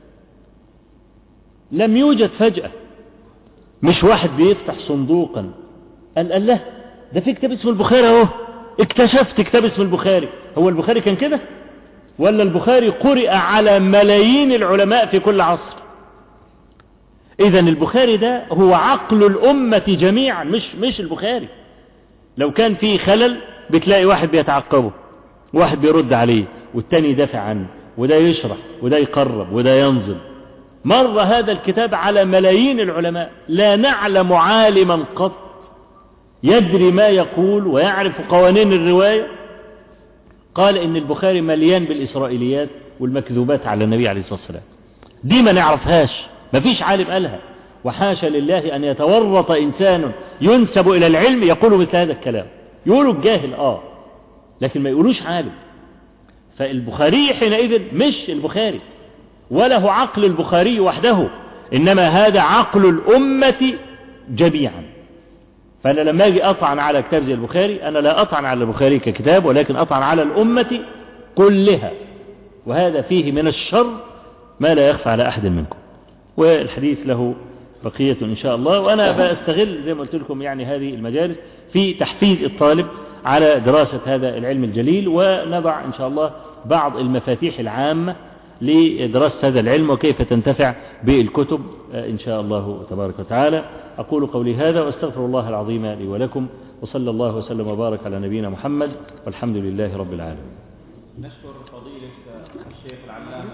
Speaker 3: لم يوجد فجأة، مش واحد بيفتح صندوقا قال الله ده في كتاب اسمه البخاري اهو، اكتشفت كتاب اسمه البخاري. هو البخاري كان كده؟ ولا البخاري قرئ على ملايين العلماء في كل عصر؟ إذا البخاري ده هو عقل الأمة جميعا، مش مش البخاري. لو كان فيه خلل بتلاقي واحد بيتعقبه، واحد بيرد عليه، والتاني يدافع عنه، وده يشرح، وده يقرب، وده ينظم. مر هذا الكتاب على ملايين العلماء، لا نعلم عالما قط يدري ما يقول ويعرف قوانين الرواية قال إن البخاري مليان بالإسرائيليات والمكذوبات على النبي عليه الصلاة والسلام. دي ما نعرفهاش، ما فيش عالم قالها، وحاشا لله أن يتورط إنسان ينسب إلى العلم يقول مثل هذا الكلام. يقولوا الجاهل آه، لكن ما يقولوش عالم. فالبخاري حينئذ مش البخاري، وله عقل البخاري وحده، إنما هذا عقل الأمة جميعا. فأنا لما أجي أطعن على كتاب زي البخاري، أنا لا أطعن على البخاري ككتاب، ولكن أطعن على الأمة كلها، وهذا فيه من الشر ما لا يخفى على أحد منكم. والحديث له بقية إن شاء الله، وأنا بأستغل زي ما قلت لكم يعني هذه المجالس في تحفيز الطالب على دراسة هذا العلم الجليل، ونضع إن شاء الله بعض المفاتيح العامة لدراسة هذا العلم وكيف تنتفع بالكتب إن شاء الله تبارك وتعالى. أقول قولي هذا وأستغفر الله العظيم لي ولكم، وصلى الله وسلم وبارك على نبينا محمد، والحمد لله رب العالمين.
Speaker 5: نشكر فضيلة الشيخ العلامة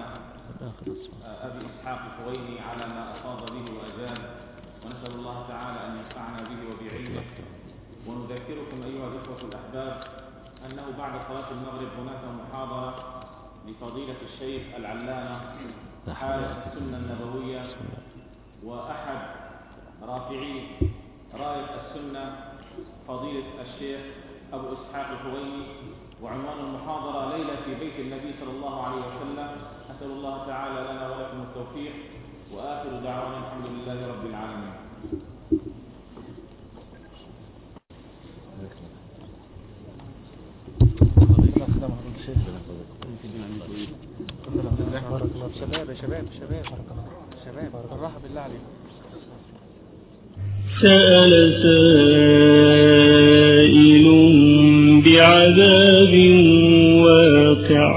Speaker 5: أبي إسحاق الحويني على ما أفاض به وأجاب، ونسأل الله تعالى أن ينفعنا به وبعلمه. ونذكركم أيها الإخوة الأحباب أنه بعد صلاة المغرب هناك محاضرة لفضيلة الشيخ العلامة حارس السنة النبوية وأحد رافعي راية السنة فضيلة الشيخ أبو إسحاق الحويني، وعنوان المحاضرة ليلة في بيت النبي صلى الله عليه وسلم. أسأل الله تعالى لنا ولكم التوفيق، وآخر دعوانا الحمد لله رب العالمين.
Speaker 4: شباب شباب شباب شباب بالراحة بالله عليكم.
Speaker 6: سأل سائل بعذاب واقع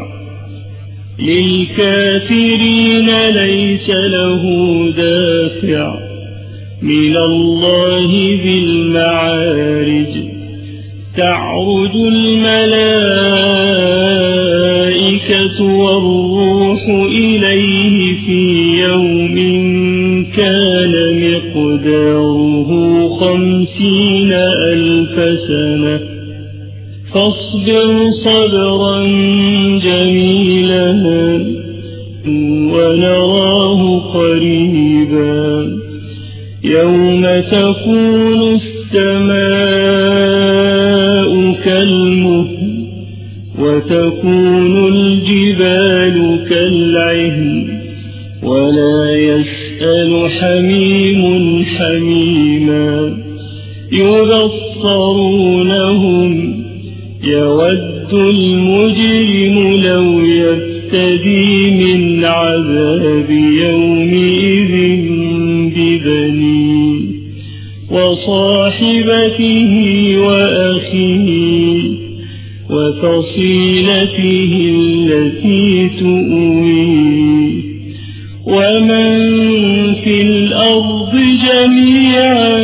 Speaker 6: للكافرين ليس له دافع من الله بالمعارج تعرج الملائكة والروح إليه في يوم كان مقداره خمسين ألف سنة فاصبر صبرا جميلا ونراه قريبا يوم تكون السماء كالمهل وتكون الجبال كالعهن ولا يسأل حميم حميما يبصرونهم يود المجرم لو يفتدي من عذاب يومئذ ببنيه وصاحبته وأخيه وفصيلته التي تؤويه ومن في الأرض جميعا